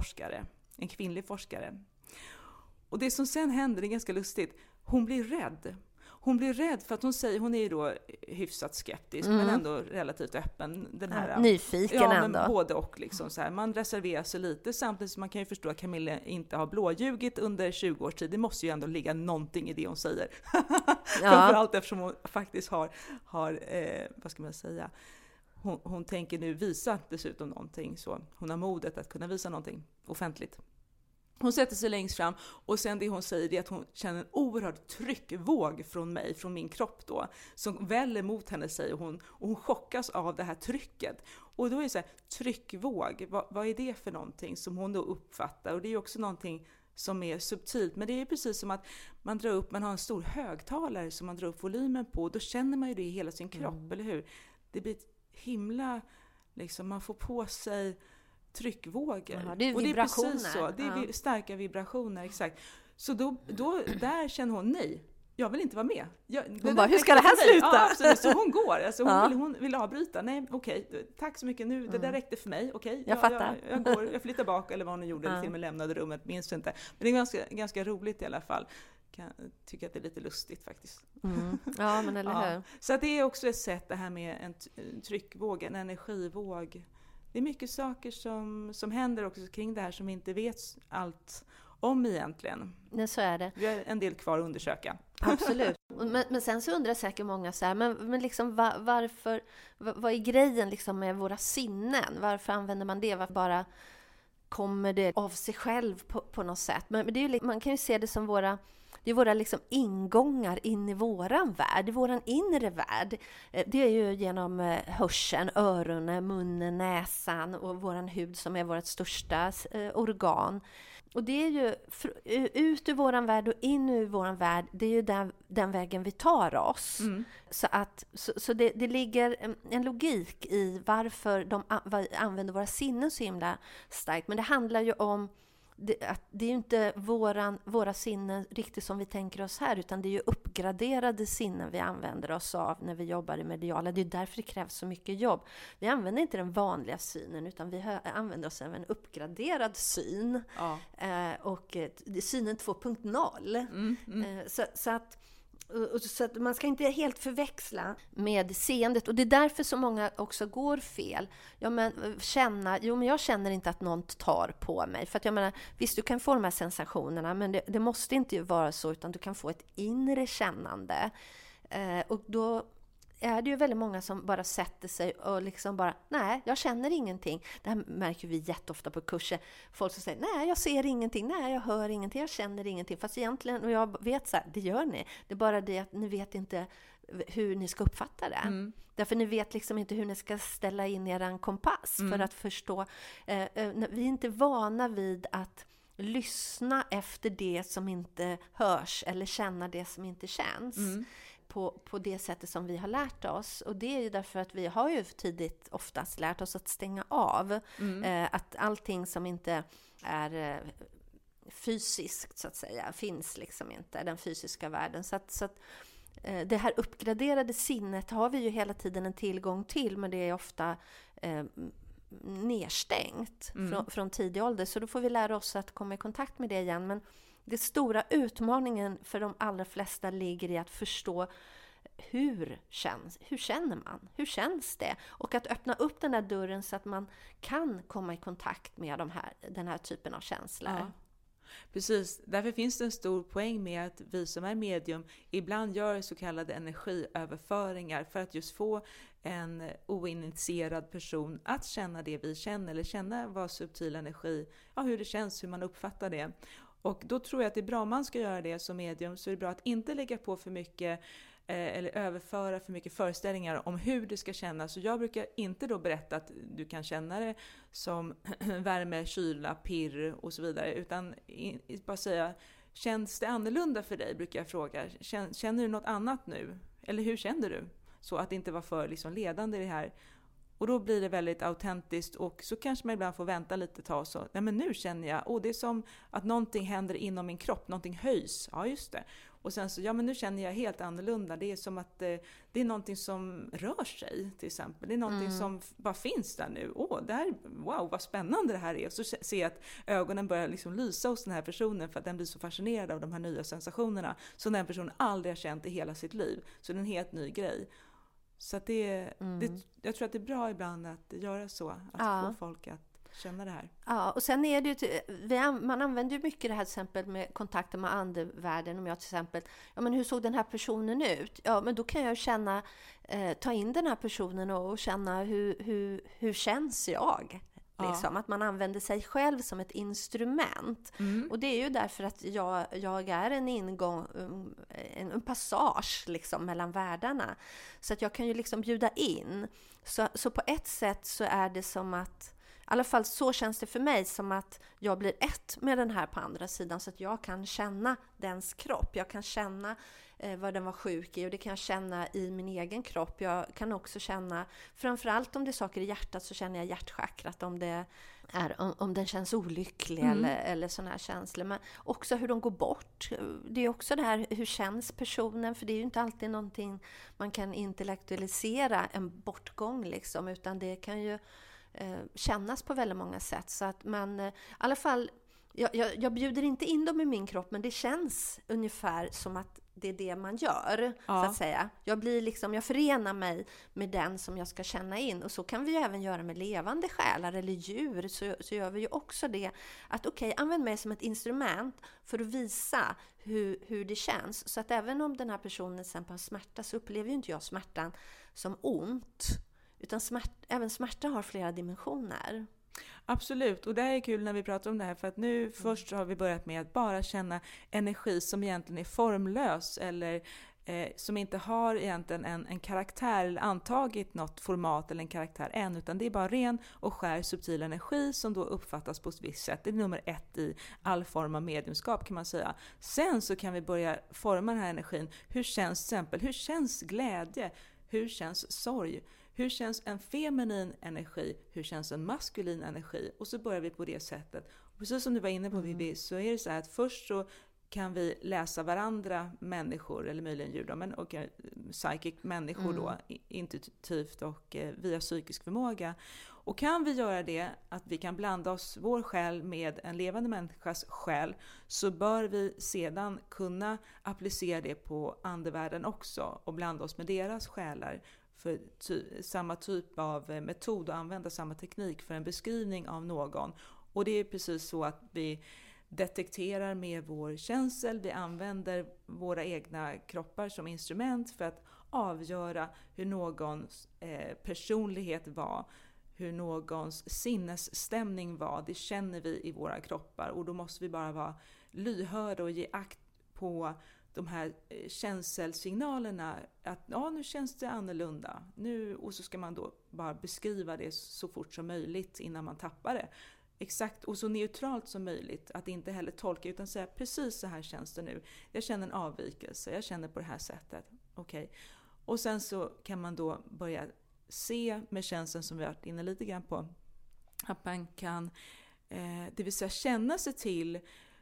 en kvinnlig forskare. Och det som sen händer är ganska lustigt. Hon blir rädd. Hon blir rädd för att hon är ju då hyfsat skeptisk, men ändå relativt öppen. Den här, nyfiken ändå. Men både och liksom så här. Man reserverar sig lite, samtidigt som man kan ju förstå att Camilla inte har blåljugit under 20 års tid. Det måste ju ändå ligga någonting i det hon säger. Framförallt eftersom hon faktiskt har vad ska man säga, hon tänker nu visa dessutom någonting, så hon har modet att kunna visa någonting offentligt. Hon sätter sig längst fram, och sen det hon säger är att hon känner en oerhörd tryckvåg från min kropp då, som väller mot henne, säger hon, och hon chockas av det här trycket. Och då är det så här, tryckvåg, vad är det för någonting som hon då uppfattar? Och det är ju också någonting som är subtilt, men det är precis som att man har en stor högtalare som man drar upp volymen på, och då känner man ju det i hela sin kropp, eller hur? Det blir himla, liksom, man får på sig tryckvågor. Ja, det är vibrationer. Och det är precis så. Det är starka vibrationer, exakt. Så då där känner hon, nej, jag vill inte vara med. Hon bara, hur ska det här sluta? Ja, absolut. Så hon går. Alltså hon vill avbryta. Nej, okej, tack så mycket. Nu, det där räckte för mig. Okej, jag fattar. Jag går, jag flyttar bak, eller vad hon gjorde, eller till och med lämnade rummet, minns inte. Men det är ganska roligt i alla fall. Jag tycker att det är lite lustigt faktiskt. Ja, men eller hur? Så att det är också ett sätt, det här med en tryckvåg, en energivåg. Det är mycket saker som händer också kring det här som vi inte vet allt om egentligen. Nej, så är det. Vi har en del kvar att undersöka. Absolut. Men sen så undrar säkert många så här, men liksom varför, vad är grejen liksom med våra sinnen? Varför använder man det? Varför bara kommer det av sig själv på något sätt? Men det är ju, man kan ju se det som våra liksom ingångar in i våran värld, i våran inre värld. Det är ju genom hörseln, öronen, munnen, näsan och våran hud som är vårt största organ. Och det är ju ut ur våran värld och in ur våran värld, det är ju den vägen vi tar oss. Så det ligger en logik i varför vi använder våra sinnen så himla starkt. Men det handlar ju om att det är ju inte våra sinnen riktigt som vi tänker oss här, utan det är ju uppgraderade sinnen vi använder oss av när vi jobbar i mediala. Det är därför det krävs så mycket jobb. Vi använder inte den vanliga synen, utan vi använder oss av en uppgraderad syn. Ja. Och synen 2.0. Så att man ska inte helt förväxla med seendet. Och det är därför så många också går fel. Men jag känner inte att någon tar på mig. För att jag menar, visst, du kan få de här sensationerna, men det måste inte vara så, utan du kan få ett inre kännande. Och då är det ju väldigt många som bara sätter sig och liksom bara, nej, jag känner ingenting. Det här märker vi jätteofta på kurser. Folk som säger, nej, jag ser ingenting, nej, jag hör ingenting, jag känner ingenting. Fast egentligen, och jag vet så här, det gör ni. Det är bara det att ni vet inte hur ni ska uppfatta det. Därför ni vet liksom inte hur ni ska ställa in er kompass för att förstå. Vi är inte vana vid att lyssna efter det som inte hörs eller känna det som inte känns. På det sättet som vi har lärt oss. Och det är ju därför att vi har ju tidigt oftast lärt oss att stänga av. Att allting som inte är fysiskt, så att säga, finns liksom inte i den fysiska världen. Så att det här uppgraderade sinnet har vi ju hela tiden en tillgång till, men det är ofta nedstängt från tidig ålder. Så då får vi lära oss att komma i kontakt med det igen. Men det stora utmaningen för de allra flesta ligger i att förstå hur känner man? Hur känns det? Och att öppna upp den där dörren så att man kan komma i kontakt med den här typen av känslor. Ja. Precis, därför finns det en stor poäng med att vi som är medium ibland gör så kallade energiöverföringar för att just få en oinitierad person att känna det vi känner, eller känna vad subtil energi, hur det känns, hur man uppfattar det. Och då tror jag att det är bra om man ska göra det som medium, så är det bra att inte lägga på för mycket eller överföra för mycket föreställningar om hur det ska kännas. Så jag brukar inte då berätta att du kan känna det som värme, kyla, pirr och så vidare, utan bara säga, känns det annorlunda för dig, brukar jag fråga. Känner du något annat nu? Eller hur känner du? Så att det inte var för liksom ledande det här. Och då blir det väldigt autentiskt, och så kanske man ibland får vänta lite tag, så nej, men nu känner jag, det är som att någonting händer inom min kropp, någonting höjs, ja just det. Och sen så, men nu känner jag helt annorlunda, det är som att det är någonting som rör sig till exempel, det är någonting som bara finns där nu, wow vad spännande det här är. Och så ser jag att ögonen börjar liksom lysa hos den här personen, för att den blir så fascinerad av de här nya sensationerna som den personen aldrig har känt i hela sitt liv, så det är en helt ny grej. Så att jag tror att det är bra ibland att göra så, att få folk att känna det här. Ja, och sen är det ju, man använder ju mycket det här till exempel med kontakter med andevärlden. Om jag till exempel, men hur såg den här personen ut? Ja, men då kan jag känna, ta in den här personen och känna hur känns jag? Liksom, att man använder sig själv som ett instrument. Och det är ju därför att jag är en ingång, en passage liksom mellan världarna. Så att jag kan ju liksom bjuda in. Så på ett sätt så är det som att, i alla fall så känns det för mig, som att jag blir ett med den här på andra sidan, så att jag kan känna dens kropp. Jag kan känna vad den var sjuk i, och det kan jag känna i min egen kropp. Jag kan också känna, framförallt om det är saker i hjärtat, så känner jag hjärtchakrat, om den känns olycklig eller sådana här känslor. Men också hur de går bort. Det är också det här, hur känns personen? För det är ju inte alltid någonting man kan intellektualisera, en bortgång liksom, utan det kan ju kännas på väldigt många sätt. Så att man, i alla fall, jag bjuder inte in dem i min kropp, men det känns ungefär som att det är det man gör, så att säga. Jag förenar mig med den som jag ska känna in. Och så kan vi ju även göra med levande själar eller djur. Så gör vi ju också det. Att använd mig som ett instrument för att visa hur det känns. Så att även om den här personen sen har smärta, så upplever ju inte jag smärtan som ont. Utan även smärta har flera dimensioner. Absolut, och det här är kul när vi pratar om det här, för att nu först har vi börjat med att bara känna energi som egentligen är formlös eller som inte har egentligen en karaktär eller antagit något format eller en karaktär än, utan det är bara ren och skär subtil energi som då uppfattas på ett visst sätt. Det är nummer 1 i all form av mediumskap kan man säga. Sen så kan vi börja forma den här energin. Hur känns till exempel, hur känns glädje? Hur känns sorg? Hur känns en feminin energi? Hur känns en maskulin energi? Och så börjar vi på det sättet. Och precis som du var inne på Bibi, så är det så här att först så kan vi läsa varandra människor, eller möjligen djur, men och psychic människor då, intuitivt och via psykisk förmåga. Och kan vi göra det, att vi kan blanda oss vår själ med en levande människas själ, så bör vi sedan kunna applicera det på andevärlden också och blanda oss med deras själar för samma typ av metod och använda samma teknik för en beskrivning av någon. Och det är precis så att vi detekterar med vår känsel, vi använder våra egna kroppar som instrument för att avgöra hur någons personlighet var, hur någons sinnesstämning var. Det känner vi i våra kroppar, och då måste vi bara vara lyhörda och ge akt på de här känselsignalerna, att ja, nu känns det annorlunda nu, och så ska man då bara beskriva det så fort som möjligt innan man tappar det. Exakt, och så neutralt som möjligt, att inte heller tolka utan säga precis så här känns det nu. Jag känner en avvikelse, jag känner på det här sättet. Okej. Och sen så kan man då börja se med känslan som vi har varit inne lite grann på, att man kan det vill säga känna sig till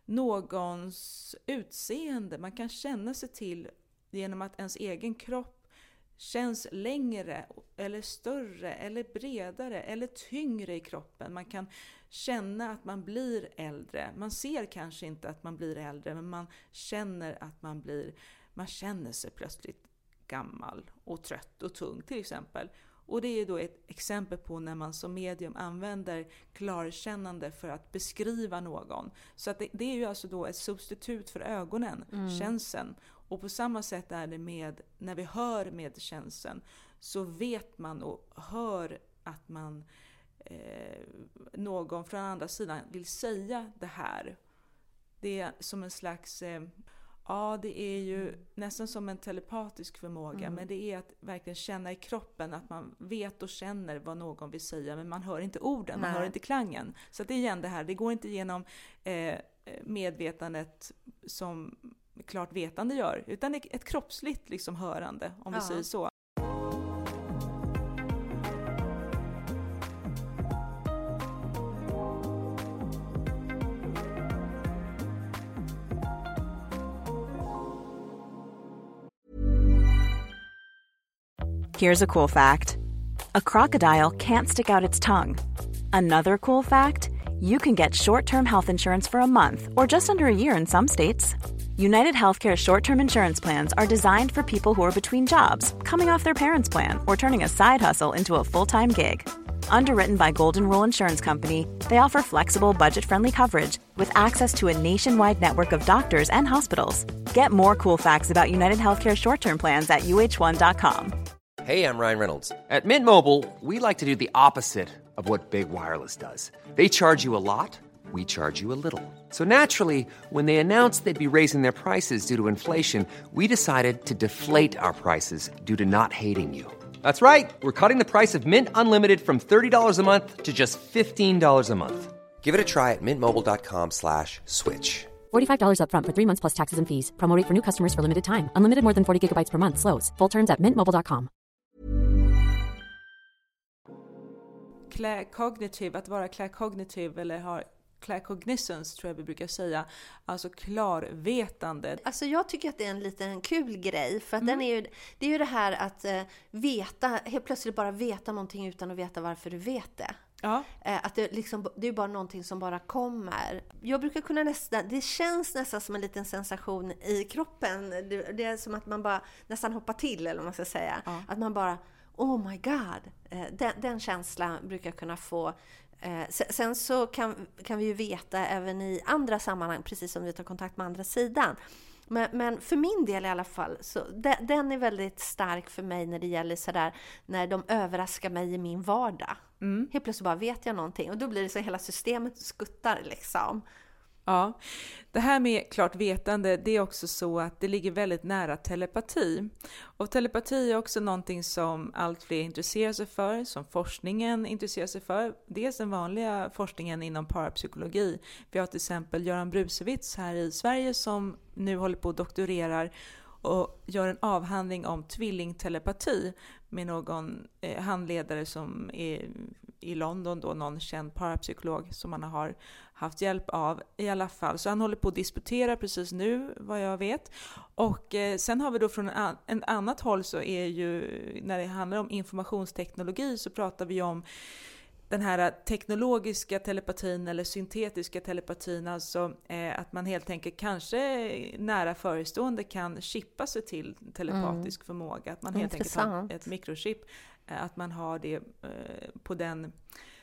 någons utseende. Man kan känna sig till genom att ens egen kropp känns längre eller större eller bredare eller tyngre i kroppen. Man kan känna att man blir äldre. Man ser kanske inte att man blir äldre, men man känner att man känner sig plötsligt gammal och trött och tung till exempel. Och det är då ett exempel på när man som medium använder klarkännande för att beskriva någon. Så att det är ju alltså då ett substitut för ögonen, känseln. Och på samma sätt är det med när vi hör med känseln, så vet man och hör att man någon från andra sidan vill säga det här. Det är som en slags det är ju nästan som en telepatisk förmåga, men det är att verkligen känna i kroppen att man vet och känner vad någon vill säga, men man hör inte orden, man hör inte klangen. Så att det är igen det här, det går inte genom medvetandet som klart vetande gör, utan ett kroppsligt liksom hörande, om vi säger så. Here's a cool fact. A crocodile can't stick out its tongue. Another cool fact, you can get short-term health insurance for a month or just under a year in some states. United Healthcare short-term insurance plans are designed for people who are between jobs, coming off their parents' plan, or turning a side hustle into a full-time gig. Underwritten by Golden Rule Insurance Company, they offer flexible, budget-friendly coverage with access to a nationwide network of doctors and hospitals. Get more cool facts about United Healthcare short-term plans at uh1.com. Hey, I'm Ryan Reynolds. At Mint Mobile, we like to do the opposite of what Big Wireless does. They charge you a lot, we charge you a little. So naturally, when they announced they'd be raising their prices due to inflation, we decided to deflate our prices due to not hating you. That's right. We're cutting the price of Mint Unlimited from $30 a month to just $15 a month. Give it a try at mintmobile.com/switch. $45 up front for 3 months plus taxes and fees. Promo rate for new customers for limited time. Unlimited more than 40 gigabytes per month. Slows full terms at mintmobile.com. Claircognitive, att vara claircognitive eller ha claircognizance tror jag vi brukar säga, alltså klarvetande. Alltså jag tycker att det är en liten kul grej, för att det är ju det här att veta, helt plötsligt bara veta någonting utan att veta varför du vet det. Ja. Att det är bara någonting som bara kommer. Jag brukar kunna det känns nästan som en liten sensation i kroppen. Det är som att man bara nästan hoppar till, eller vad man ska säga. Ja. Att man bara, oh my god. Den känslan brukar jag kunna få. Sen så kan vi ju veta även i andra sammanhang, precis som vi tar kontakt med andra sidan. Men för min del i alla fall, så den är väldigt stark för mig när det gäller sådär, när de överraskar mig i min vardag. Helt plötsligt bara vet jag någonting, och då blir det så hela systemet skuttar liksom. Ja, det här med klart vetande, det är också så att det ligger väldigt nära telepati. Och telepati är också någonting som allt fler intresserar sig för, som forskningen intresserar sig för. Dels den vanliga forskningen inom parapsykologi. Vi har till exempel Göran Brusewitz här i Sverige som nu håller på och doktorerar och gör en avhandling om tvillingtelepati med någon handledare som är i London då, någon känd parapsykolog som man har haft hjälp av i alla fall. Så han håller på att disputera precis nu, vad jag vet. Och sen har vi då från en annat håll, så är ju när det handlar om informationsteknologi så pratar vi om den här teknologiska telepatin eller syntetiska telepatin, alltså att man helt enkelt kanske nära förestående kan chippa sig till telepatisk förmåga. Att man helt enkelt har ett mikrochip, att man har det på den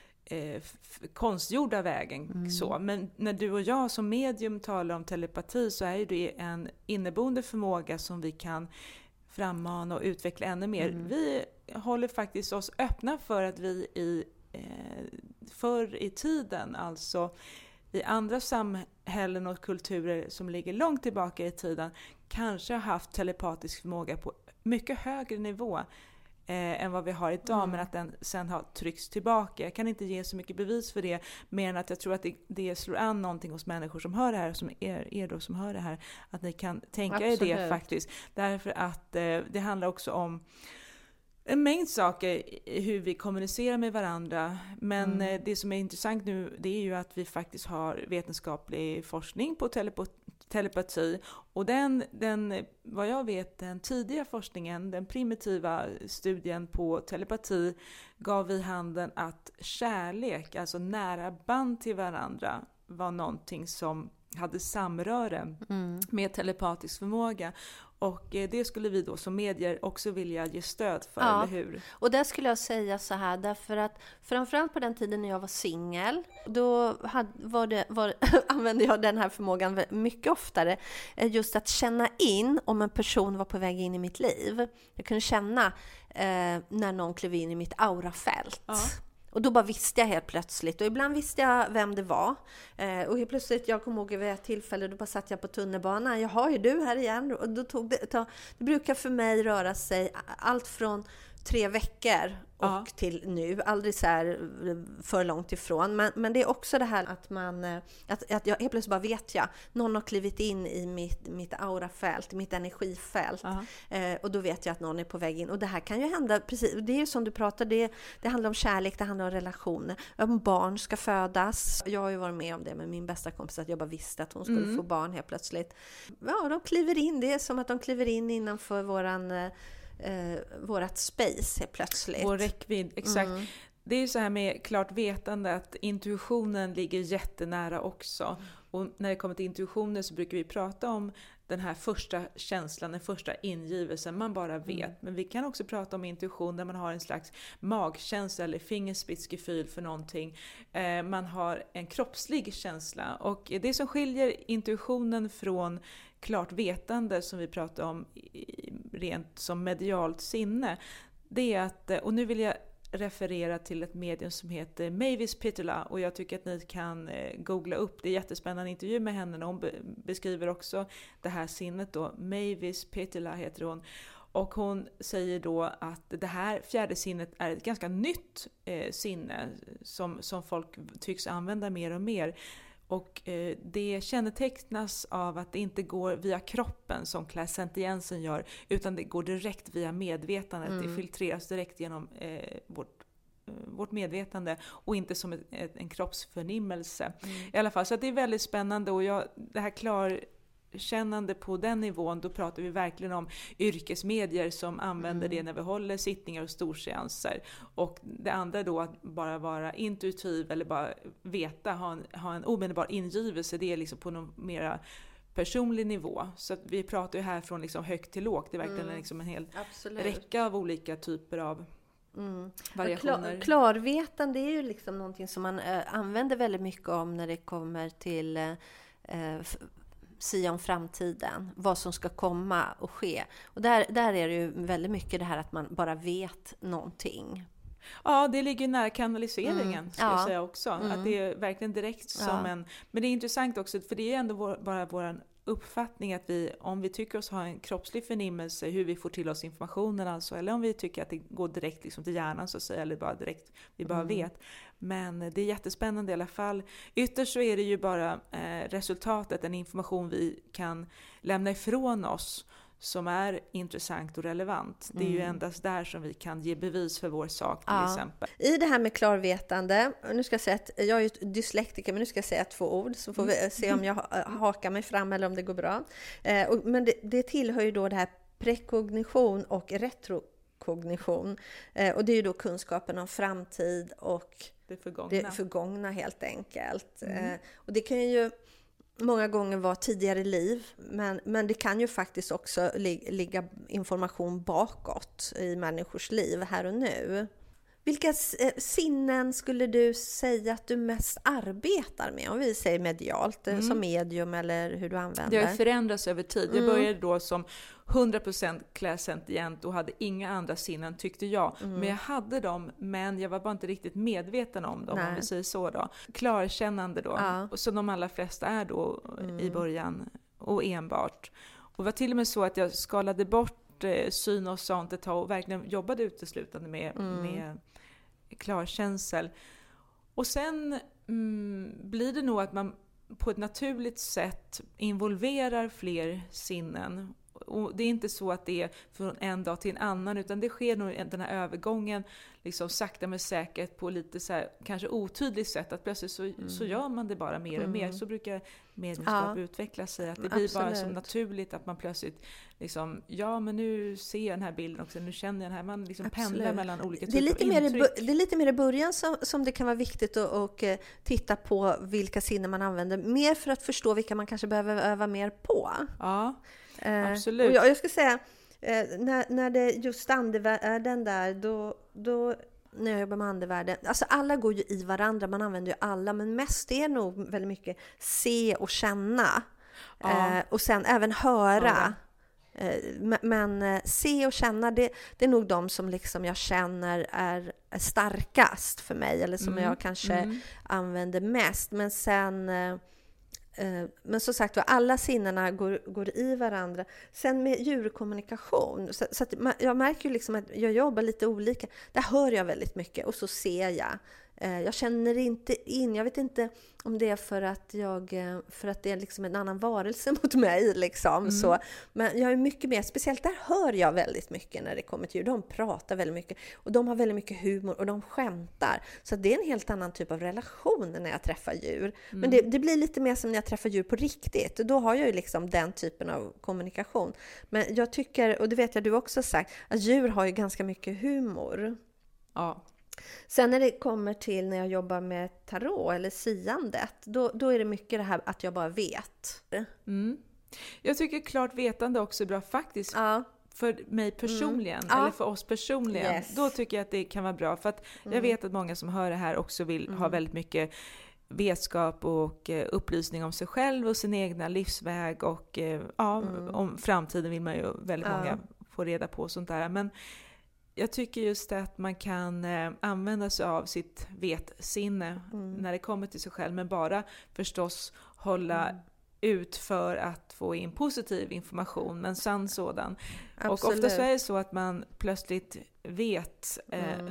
konstgjorda vägen. Så. Men när du och jag som medium talar om telepati så är ju det en inneboende förmåga som vi kan frammana och utveckla ännu mer. Vi håller faktiskt oss öppna för att vi förr i tiden, alltså i andra samhällen och kulturer som ligger långt tillbaka i tiden, kanske har haft telepatisk förmåga på mycket högre nivå än vad vi har idag, men att den sen har tryckts tillbaka. Jag kan inte ge så mycket bevis för det, men att jag tror att det slår an någonting hos människor som hör det här, som er då som hör det här, att ni kan tänka er det faktiskt. Därför att det handlar också om en mängd saker, hur vi kommunicerar med varandra. Men det som är intressant nu, det är ju att vi faktiskt har vetenskaplig forskning på telepati. Och den, vad jag vet, den tidiga forskningen, den primitiva studien på telepati gav vid handen att kärlek, alltså nära band till varandra, var någonting som hade samröre med telepatisk förmåga. Och det skulle vi då som medier också vilja ge stöd för, eller hur? Och där skulle jag säga så här, därför att framförallt på den tiden när jag var singel, då använde jag den här förmågan mycket oftare, just att känna in om en person var på väg in i mitt liv. Jag kunde känna när någon klev in i mitt aurafält. Ja. Och då bara visste jag helt plötsligt. Och ibland visste jag vem det var. Och helt plötsligt, jag kommer ihåg vid ett tillfälle, då bara satt jag på tunnelbanan. Jaha, är du här igen? Och då det brukar för mig röra sig allt från 3 veckor och till nu. Aldrig så här för långt ifrån. Men det är också det här att att jag helt plötsligt bara vet jag. Någon har klivit in i mitt aurafält, mitt energifält. Och då vet jag att någon är på väg in. Och det här kan ju hända, precis, det är ju som du pratar, det handlar om kärlek, det handlar om relationer. Om barn ska födas. Jag har ju varit med om det med min bästa kompis, att jag bara visste att hon skulle få barn helt plötsligt. Ja, de kliver in. Det är som att de kliver in innanför vårat space plötsligt. Vår räckvidd, exakt. Det är ju så här med klart vetande att intuitionen ligger jättenära också. Och när det kommer till intuitionen så brukar vi prata om den här första känslan, den första ingivelsen, man bara vet. Men vi kan också prata om intuition där man har en slags magkänsla eller fingerspitzgefühl för någonting. Man har en kroppslig känsla. Och det som skiljer intuitionen från klart vetande som vi pratar om rent som medialt sinne, det är att, och nu vill jag referera till ett medium som heter Mavis Pittula, och jag tycker att ni kan googla upp, det är jättespännande intervju med henne, hon beskriver också det här sinnet då. Mavis Pittula heter hon, och hon säger då att det här fjärde sinnet är ett ganska nytt sinne som folk tycks använda mer och mer. Och det kännetecknas av att det inte går via kroppen som klarsentiensen gör, utan det går direkt via medvetandet. Det filtreras direkt genom vårt medvetande och inte som en kroppsförnimmelse. I alla fall, så att det är väldigt spännande, och det här klarkännande på den nivån, då pratar vi verkligen om yrkesmedier som använder det när vi håller sittningar och storseanser. Och det andra då, att bara vara intuitiv eller bara veta, ha en omedelbar ingivelse, det är liksom på någon mera personlig nivå. Så att vi pratar ju här från liksom högt till lågt, det är verkligen liksom en hel räcka av olika typer av variationer. Klarvetande är ju liksom någonting som man använder väldigt mycket om när det kommer till sia om framtiden, vad som ska komma och ske. Och där är det ju väldigt mycket det här att man bara vet någonting. Ja, det ligger nära kanaliseringen ska jag säga också. Att det är verkligen direkt som en... Men det är intressant också, för det är ändå bara vår uppfattning att om vi tycker oss ha en kroppslig förnimmelse, hur vi får till oss informationen alltså, eller om vi tycker att det går direkt liksom till hjärnan så att säga, eller bara direkt, vi bara vet. Men det är jättespännande i alla fall. Ytterst så är det ju bara resultatet, en information vi kan lämna ifrån oss som är intressant och relevant. Det är ju endast där som vi kan ge bevis för vår sak till exempel. I det här med klarvetande, nu ska jag säga att jag är ju dyslektiker, men nu ska jag säga 2 ord så får vi se om jag hakar mig fram eller om det går bra. Men det tillhör ju då det här prekognition och retrokognition. Och det är ju då kunskapen om framtid och det förgångna helt enkelt. Och det kan ju många gånger vara tidigare liv, men det kan ju faktiskt också ligga information bakåt i människors liv här och nu. Vilka sinnen skulle du säga att du mest arbetar med? Om vi säger medialt, som medium eller hur du använder. Det har förändrats över tid. Jag började då som 100% clairsentient och hade inga andra sinnen tyckte jag. Men jag hade dem, men jag var bara inte riktigt medveten om dem, om vi säger så då. Klarkännande då, som de allra flesta är då i början och enbart. Och det var till och med så att jag skalade bort syn och sånt ett tag och verkligen jobbade uteslutande med klarkänsel. Och sen blir det nog att man på ett naturligt sätt involverar fler sinnen. Och det är inte så att det är från en dag till en annan, utan det sker nog den här övergången liksom sakta men säkert på lite så här, kanske otydligt sätt, att plötsligt så gör man det bara mer och mer. Så brukar mediumskap utveckla sig, att det blir bara så naturligt att man plötsligt liksom, men nu ser jag den här bilden också, nu känner jag den här, man liksom pendlar mellan olika typer av intryck. Det är lite mer i början som det kan vara viktigt att titta på vilka sinnen man använder, mer för att förstå vilka man kanske behöver öva mer på. Ja, absolut. Och jag ska säga, när det just andevärlden där, då när jag jobbar med andevärlden, alltså alla går ju i varandra, man använder ju alla, men mest är nog väldigt mycket se och känna. Och sen även höra. Men se och känna, det är nog de som liksom jag känner är starkast för mig, eller som jag kanske använder mest. Men sen men som sagt, alla sinnena går i varandra. Sen med djurkommunikation, så att jag märker ju liksom att jag jobbar lite olika. Där hör jag väldigt mycket och så ser jag. Jag känner inte in, jag vet inte om det är för att det är liksom en annan varelse mot mig liksom, så. Men jag är mycket mer, speciellt där hör jag väldigt mycket när det kommer till djur. De pratar väldigt mycket och de har väldigt mycket humor och de skämtar. Så det är en helt annan typ av relation när jag träffar djur. Men det blir lite mer som när jag träffar djur på riktigt. Då har jag ju liksom den typen av kommunikation. Men jag tycker, och det vet jag du också sagt, att djur har ju ganska mycket humor. Ja. Sen när det kommer till när jag jobbar med tarot eller siandet, då är det mycket det här att jag bara vet. Jag tycker klart vetande också är bra faktiskt. För mig personligen, eller för oss personligen. Yes. Då tycker jag att det kan vara bra. För att jag vet att många som hör det här också vill ha väldigt mycket vetskap och upplysning om sig själv och sin egna livsväg. Och om framtiden vill man ju väldigt många få reda på och sånt där. Men jag tycker just att man kan använda sig av sitt vetsinne när det kommer till sig själv. Men bara förstås hålla ut för att få in positiv information, men sann sådan. Absolut. Och ofta så är det så att man plötsligt vet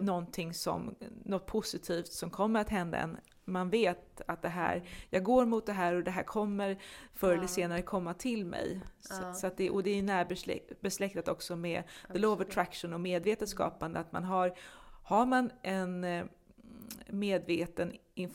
något positivt som kommer att hända en. Man vet att jag går mot det här och det här kommer förr eller senare komma till mig. Så att det är närbesläktat också med the law of attraction och medvetenskapande, att man har man en medveten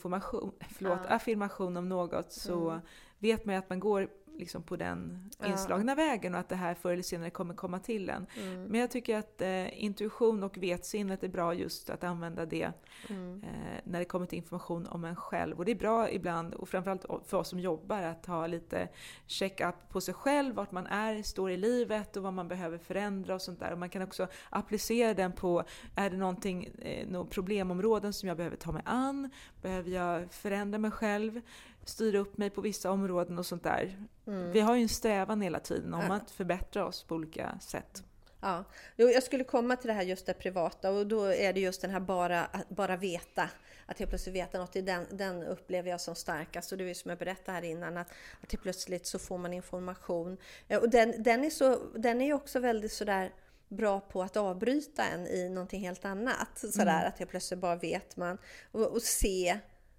affirmation om något, så vet man att man går liksom på den inslagna vägen och att det här förr eller senare kommer komma till en. Men jag tycker att intuition och vetsinnet är bra just att använda det när det kommer till information om en själv. Och det är bra ibland, och framförallt för oss som jobbar, att ha lite check-up på sig själv, vart man står i livet och vad man behöver förändra och sånt där. Och man kan också applicera den på, är det några problemområden som jag behöver ta mig an? Behöver jag förändra mig själv? Styra upp mig på vissa områden och sånt där. Vi har ju en strävan hela tiden om att förbättra oss på olika sätt. Ja, jag skulle komma till det här just det privata, och då är det just den här bara veta, att jag plötsligt veta något, den upplever jag som starkast. Och det är som jag berättade här innan, att det plötsligt så får man information, och den är ju också väldigt sådär bra på att avbryta en i någonting helt annat, sådär att jag plötsligt bara vet man och se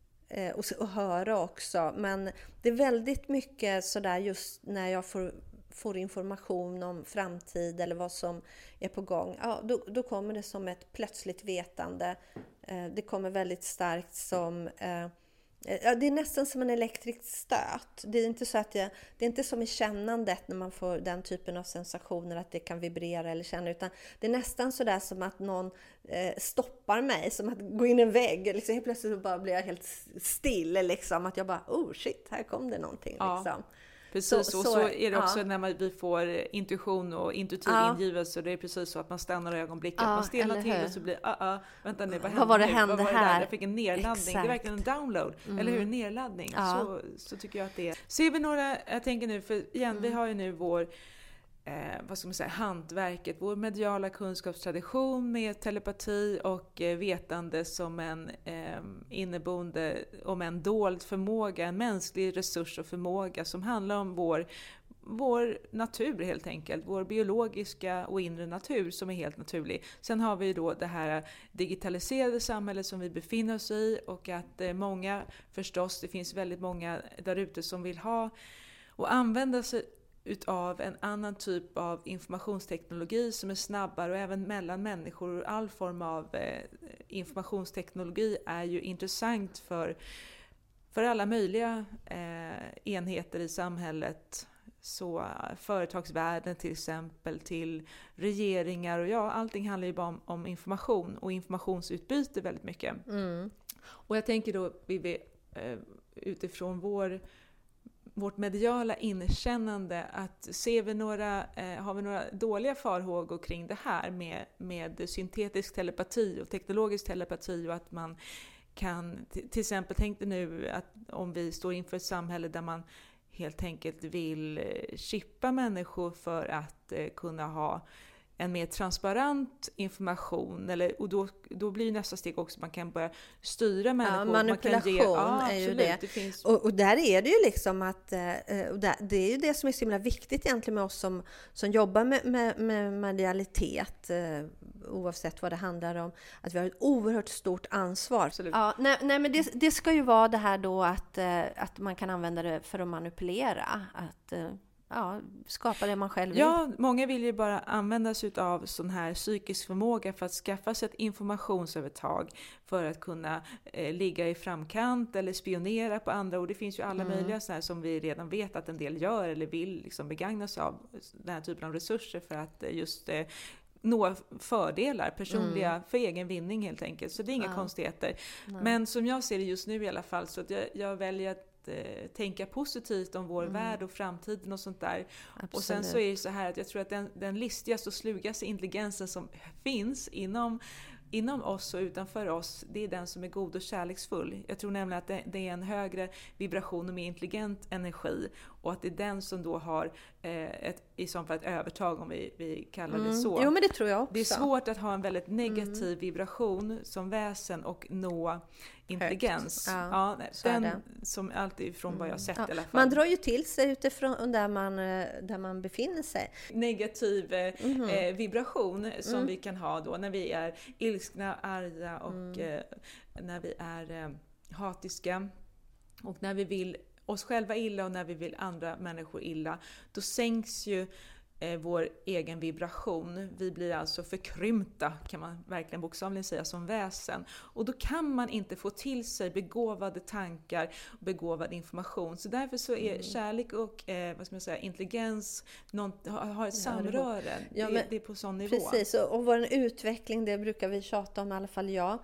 och höra också. Men det är väldigt mycket sådär just när jag får information om framtid eller vad som är på gång. Ja, då kommer det som ett plötsligt vetande. Det kommer väldigt starkt som... det är nästan som en elektrisk stöt. Det är inte så att det är inte som i kännandet när man får den typen av sensationer, att det kan vibrera eller känna, utan det är nästan så där som att någon stoppar mig, som att gå in i en vägg. Liksom, helt plötsligt bara blir jag helt still, liksom, att jag bara, oh shit, här kom det någonting. Ja. Liksom. Precis, så är det också när vi får intuition och intuitiv ingivelse. Det är precis så att man stannar ögonblicket, man stelnar till och så blir vänta nu, vad var det hände här? Jag fick en nedladdning. Exakt. Det är verkligen en download, eller hur? En nedladdning. Så tycker jag att det är. Ser vi några, jag tänker nu, för igen, vi har ju nu vår vad ska man säga, hantverket, vår mediala kunskapstradition med telepati och vetande som en inneboende, om en dold förmåga, en mänsklig resurs och förmåga som handlar om vår natur helt enkelt, vår biologiska och inre natur som är helt naturlig. Sen har vi då det här digitaliserade samhället som vi befinner oss i, och att många förstås, det finns väldigt många där ute som vill ha och använda sig utav en annan typ av informationsteknologi som är snabbare, och även mellan människor. All form av informationsteknologi är ju intressant för alla möjliga enheter i samhället. Så företagsvärlden till exempel, till regeringar, och allting handlar ju bara om information och informationsutbyte väldigt mycket. Och jag tänker då utifrån vårt mediala inkännande, att har vi några dåliga farhågor kring det här med syntetisk telepati och teknologisk telepati, och att man kan, till exempel, tänkte nu att om vi står inför ett samhälle där man helt enkelt vill chippa människor för att kunna ha en mer transparent information, och då blir nästa steg också att man kan börja styra människor. Manipulation man kan är ju det. Det finns... och där är det ju liksom att det är ju det som är så himla viktigt egentligen med oss som jobbar med medialitet, oavsett vad det handlar om, att vi har ett oerhört stort ansvar. Ja, nej, men det ska ju vara det här då att man kan använda det för att manipulera, att skapa det man själv vill. Ja, många vill ju bara använda sig av sån här psykisk förmåga för att skaffa sig ett informationsövertag, för att kunna ligga i framkant eller spionera på andra. Och det finns ju alla möjliga sådana här som vi redan vet att en del gör eller vill liksom begagna sig av den här typen av resurser för att just nå fördelar, personliga, för egen vinning helt enkelt. Så det är inga konstigheter. Nej. Men som jag ser det just nu i alla fall, så att jag väljer att tänka positivt om vår värld och framtiden och sånt där. Absolut. Och sen så är det så här att jag tror att den listigaste och slugaste intelligensen som finns inom oss och utanför oss, det är den som är god och kärleksfull. Jag tror nämligen att det är en högre vibration och mer intelligent energi, och att det är den som då har i sånt fall ett övertag, om vi kallar det så. Jo, men det tror jag också. Det är svårt att ha en väldigt negativ vibration som väsen och nå intelligens. Ja, den som alltid från vad jag sett i alla fall. Man drar ju till sig utifrån där man befinner sig. Negativ vibration som vi kan ha då när vi är ilskna, arga och när vi är hatiska, och när vi vill oss själva illa och när vi vill andra människor illa, då sänks ju vår egen vibration. Vi blir alltså förkrympta, kan man verkligen bokstavligen säga, som väsen. Och då kan man inte få till sig begåvade tankar och begåvad information. Så därför så är kärlek och intelligens har ett samröre. Ja, det är på sån nivå. Precis, och vår utveckling, det brukar vi tjata om, i alla fall jag.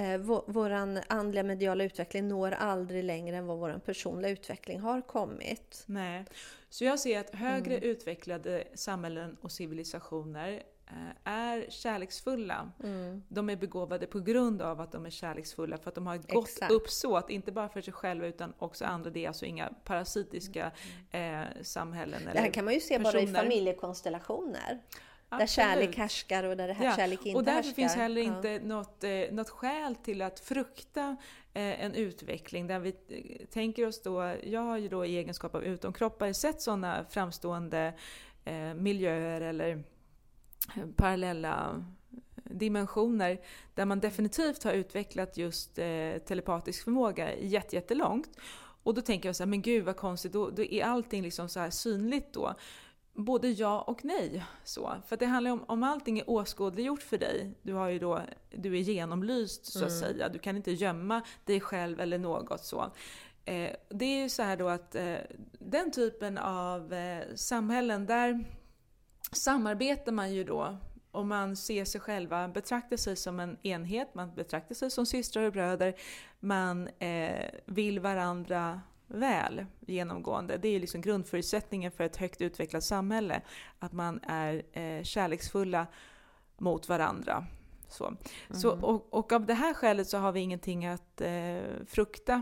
Våran andliga mediala utveckling når aldrig längre än vad vår personliga utveckling har kommit. Nej. Så jag ser att högre utvecklade samhällen och civilisationer är kärleksfulla. De är begåvade på grund av att de är kärleksfulla, för att de har ett gott uppsåt, inte bara för sig själva utan också andra. Det är alltså inga parasitiska samhällen. Det här kan man ju se bara i familjekonstellationer. Där kärlek härskar och där det här kärlek inte härskar. Och därför finns heller inte något skäl till att frukta en utveckling där vi tänker oss då, jag har ju då i egenskap av utomkroppare sett sådana framstående miljöer eller parallella dimensioner där man definitivt har utvecklat just telepatisk förmåga jättelångt. Och då tänker jag så här, men gud vad konstigt, då är allting liksom så här synligt då. Både ja och nej. Så. För det handlar om allting är åskådliggjort för dig. Du är genomlyst så att säga. Du kan inte gömma dig själv eller något så. Det är ju så här då att den typen av samhällen där samarbetar man ju då. Och man ser sig själva, betraktar sig som en enhet, man betraktar sig som systrar och bröder. Man vill varandra väl genomgående. Det är liksom grundförutsättningen för ett högt utvecklat samhälle. Att man är kärleksfulla mot varandra. Så, och av det här skälet så har vi ingenting att frukta.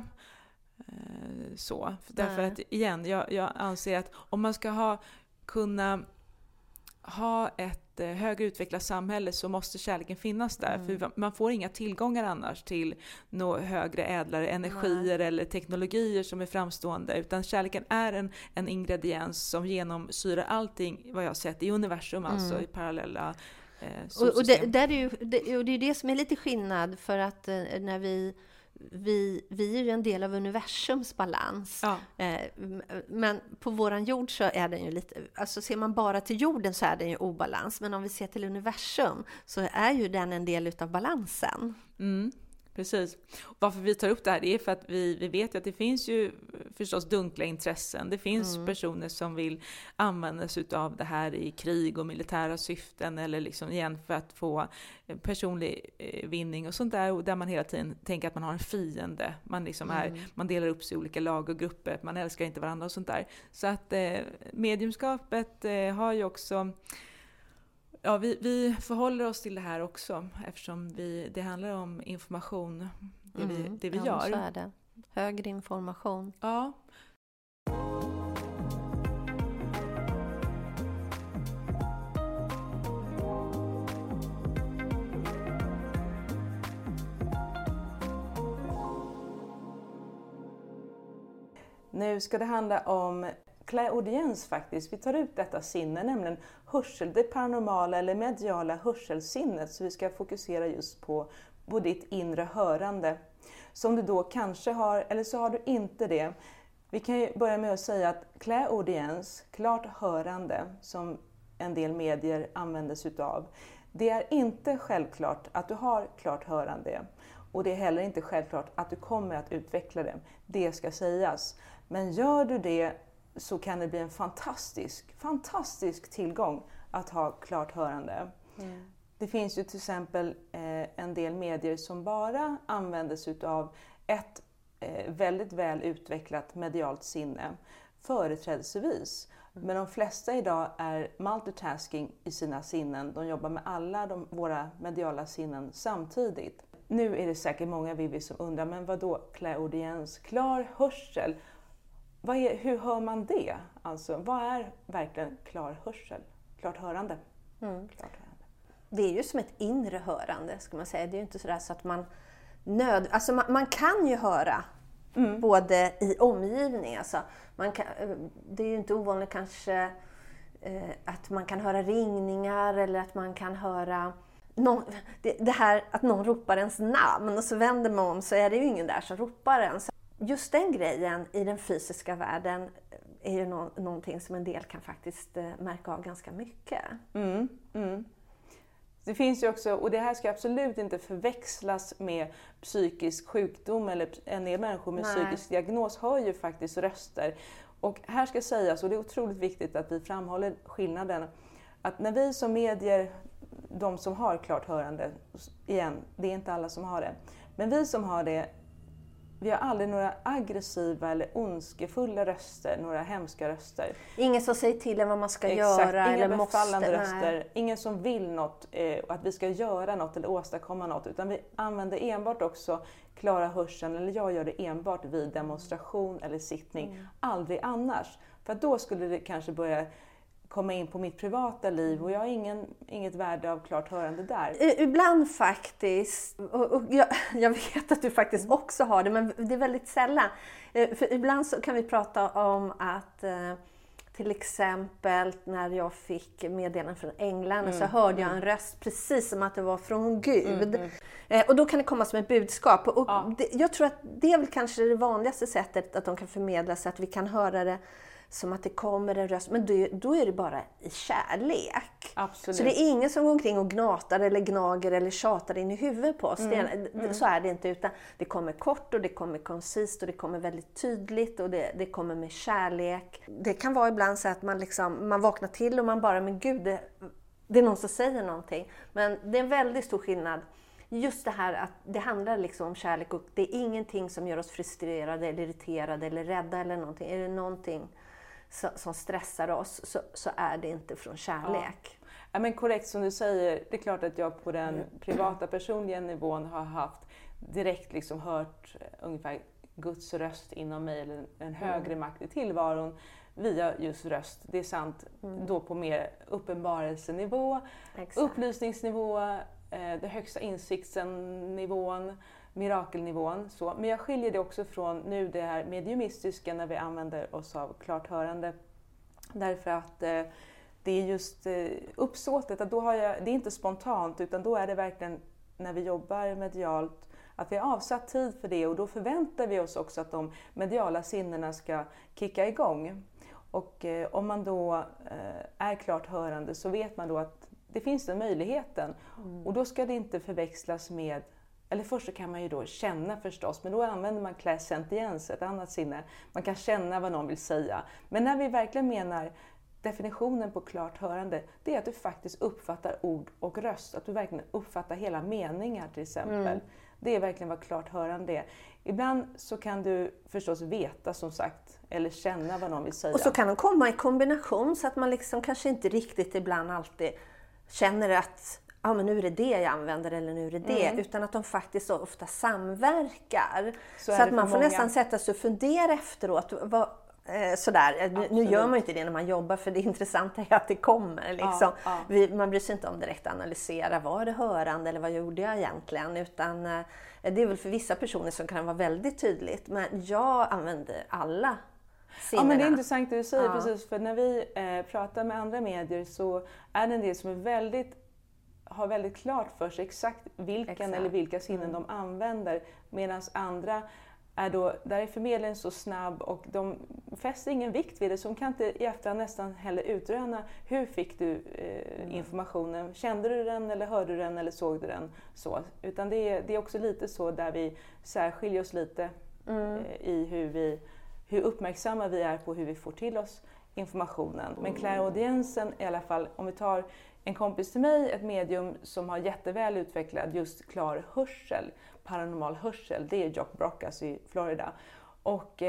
Därför att igen, jag anser att om man ska kunna ha ett högre utvecklat samhälle så måste kärleken finnas där. För man får inga tillgångar annars till några högre, ädlare energier eller teknologier som är framstående. Utan kärleken är en ingrediens som genomsyrar allting vad jag har sett i universum, alltså i parallella solsystem. Och det är det som är lite skillnad, för att när vi är ju en del av universums balans. Ja. Men på våran jord så är den ju lite, alltså ser man bara till jorden så är den ju obalans. Men om vi ser till universum så är ju den en del utav balansen. Precis. Varför vi tar upp det här är för att vi vet ju att det finns ju förstås dunkla intressen. Det finns personer som vill använda sig av det här i krig och militära syften eller liksom igen för att få personlig vinning och sånt där. Och där man hela tiden tänker att man har en fiende. Man liksom man delar upp sig i olika lag och grupper. Man älskar inte varandra och sånt där. Så att mediumskapet har ju också... Ja, vi förhåller oss till det här också eftersom det handlar om information, det vi gör. Så är det. Högre information. Ja. Nu ska det handla om clairaudiens faktiskt. Vi tar ut detta sinne, nämligen hörsel, det paranormala eller mediala hörselsinnet. Så vi ska fokusera just på ditt inre hörande. Som du då kanske har, eller så har du inte det. Vi kan ju börja med att säga att clairaudiens, klart hörande, som en del medier använder sig utav. Det är inte självklart att du har klart hörande. Och det är heller inte självklart att du kommer att utveckla det. Det ska sägas. Men gör du det så kan det bli en fantastisk tillgång att ha klart hörande. Det finns ju till exempel en del medier som bara använder sig av ett väldigt väl utvecklat medialt sinne, företrädesvis. Men de flesta idag är multitasking i sina sinnen. De jobbar med alla våra mediala sinnen samtidigt. Nu är det säkert många Vivi som undrar, men vad då clairaudiens, klar hörsel? Hur hör man det? Alltså, vad är verkligen klar hörsel? Klart hörande. Klart hörande. Det är ju som ett inre hörande, ska man säga. Det är ju inte sådär så att man alltså man kan ju höra både i omgivning. Alltså, det är ju inte ovanligt kanske att man kan höra ringningar eller att man kan höra det här att någon ropar ens namn och så vänder man om så är det ju ingen där som ropar en. Just den grejen i den fysiska världen är ju någonting som en del kan faktiskt märka av ganska mycket. Det finns ju också, och det här ska absolut inte förväxlas med psykisk sjukdom eller en del människor med psykisk diagnos har ju faktiskt röster. Och här ska sägas, och det är otroligt viktigt att vi framhåller skillnaden, att när vi som medier, de som har klart hörande, igen, det är inte alla som har det, men vi som har det, vi har aldrig några aggressiva eller ondskefulla röster, några hemska röster. Ingen som säger till en vad man ska göra inga eller befallande måste. Röster. Nej. Ingen som vill något, att vi ska göra något eller åstadkomma något. Utan vi använder enbart också klara hörseln, eller jag gör det enbart vid demonstration eller sittning. Aldrig annars. För då skulle det kanske börja komma in på mitt privata liv och jag har inget värde av klart hörande där. Ibland faktiskt, och jag vet att du faktiskt också har det, men det är väldigt sällan. För ibland så kan vi prata om att till exempel när jag fick meddelanden från England så hörde jag en röst precis som att det var från Gud. Och då kan det komma som ett budskap. Och jag tror att det är väl kanske det vanligaste sättet att de kan förmedla sig, att vi kan höra det som att det kommer en röst, men då är det bara i kärlek. Absolut. Så det är ingen som går omkring och gnatar eller gnager eller tjatar in i huvudet på oss. Så är det inte, utan det kommer kort och det kommer koncist och det kommer väldigt tydligt och det kommer med kärlek. Det kan vara ibland så att man vaknar till och man bara, men gud, det är någon som säger någonting. Men det är en väldigt stor skillnad. Just det här att det handlar liksom om kärlek och det är ingenting som gör oss frustrerade eller irriterade eller rädda eller någonting. Är det någonting som stressar oss så är det inte från kärlek. Ja, men korrekt som du säger, det är klart att jag på den privata personliga nivån har haft direkt liksom hört ungefär Guds röst inom mig eller en högre makt i tillvaron via just röst. Det är sant då på mer uppenbarelsenivå, upplysningsnivå, den högsta insiktsnivån, mirakelnivån. Så. Men jag skiljer det också från nu det här mediumistiska när vi använder oss av klart hörande. Därför att det är just uppsåtet, att då har det är inte spontant utan då är det verkligen när vi jobbar medialt att vi har avsatt tid för det och då förväntar vi oss också att de mediala sinnena ska kicka igång. Och om man då är klart hörande så vet man då att det finns den möjligheten och då ska det inte förväxlas med, eller först så kan man ju då känna förstås, men då använder man clairsentience, ett annat sinne. Man kan känna vad någon vill säga. Men när vi verkligen menar definitionen på klart hörande, det är att du faktiskt uppfattar ord och röst. Att du verkligen uppfattar hela meningar till exempel. Det är verkligen vad klart hörande är. Ibland så kan du förstås veta som sagt, eller känna vad någon vill säga. Och så kan de komma i kombination så att man liksom kanske inte riktigt ibland alltid känner att men nu är det det jag använder eller nu är det det. Utan att de faktiskt så ofta samverkar. Så att man får nästan sätta sig och fundera efteråt. Sådär. Nu gör man ju inte det när man jobbar för det intressanta är att det kommer. Liksom. Man bryr sig inte om direkt att analysera, var det hörande eller vad gjorde jag egentligen? Utan det är väl för vissa personer som kan vara väldigt tydligt. Men jag använder alla sinnena. Ja, men det är intressant det du säger precis. För när vi pratar med andra medier så är det en del som är har väldigt klart för sig exakt vilken eller vilka sinnen de använder. Medan andra är då, där är förmedlingen så snabb och de fäster ingen vikt vid det. Så de kan inte i efterhand nästan heller utröna hur fick du informationen. Kände du den eller hörde du den eller såg du den? Så. Utan det är också lite så där vi särskiljer oss lite i hur uppmärksamma vi är på hur vi får till oss informationen. Men clairaudiensen i alla fall, om vi tar en kompis till mig, ett medium som har jätteväl utvecklad just klar hörsel, paranormal hörsel, det är Jock Brockas i Florida. Och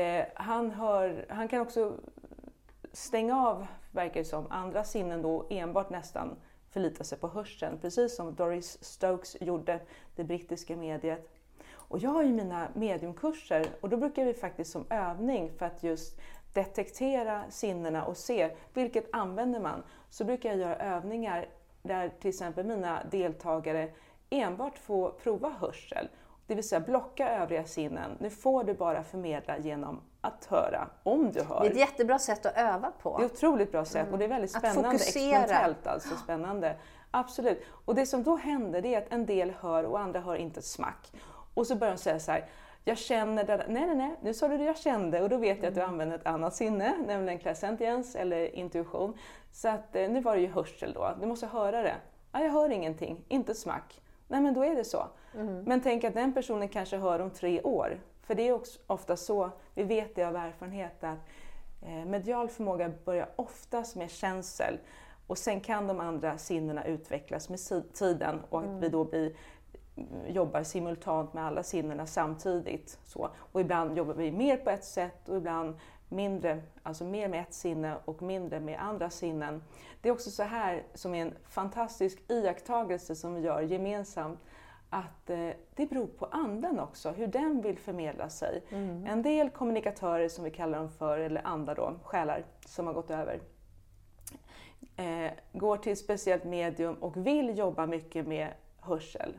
han kan också stänga av, verkar det som, andra sinnen då enbart nästan förlita sig på hörseln. Precis som Doris Stokes gjorde, det brittiska mediet. Och jag har ju mina mediumkurser och då brukar vi faktiskt som övning för att just detektera sinnena och se vilket använder man. Så brukar jag göra övningar där till exempel mina deltagare enbart får prova hörsel. Det vill säga blocka övriga sinnen. Nu får du bara förmedla genom att höra, om du hör. Det är ett jättebra sätt att öva på. Det är ett otroligt bra sätt och det är väldigt spännande, experimentellt alltså spännande. Absolut. Och det som då händer det är att en del hör och andra hör inte ett smack. Och så börjar de säga så här, jag känner det. Nej, nu sa du det jag kände och då vet jag att du använder ett annat sinne, nämligen clairsentience eller intuition. Så att nu var det ju hörsel då, du måste höra det. Ja, jag hör ingenting, inte smack. Nej, men då är det så. Men tänk att den personen kanske hör om 3 år. För det är också ofta så, vi vet det av erfarenhet, att medial förmåga börjar oftast med känsel. Och sen kan de andra sinnena utvecklas med tiden och att vi då jobbar simultant med alla sinnena samtidigt. Så. Och ibland jobbar vi mer på ett sätt och ibland mindre, alltså mer med ett sinne och mindre med andra sinnen. Det är också så här som är en fantastisk iakttagelse som vi gör gemensamt, att det beror på anden också, hur den vill förmedla sig. En del kommunikatörer som vi kallar dem för, eller andra då, själar som har gått över, går till ett speciellt medium och vill jobba mycket med hörsel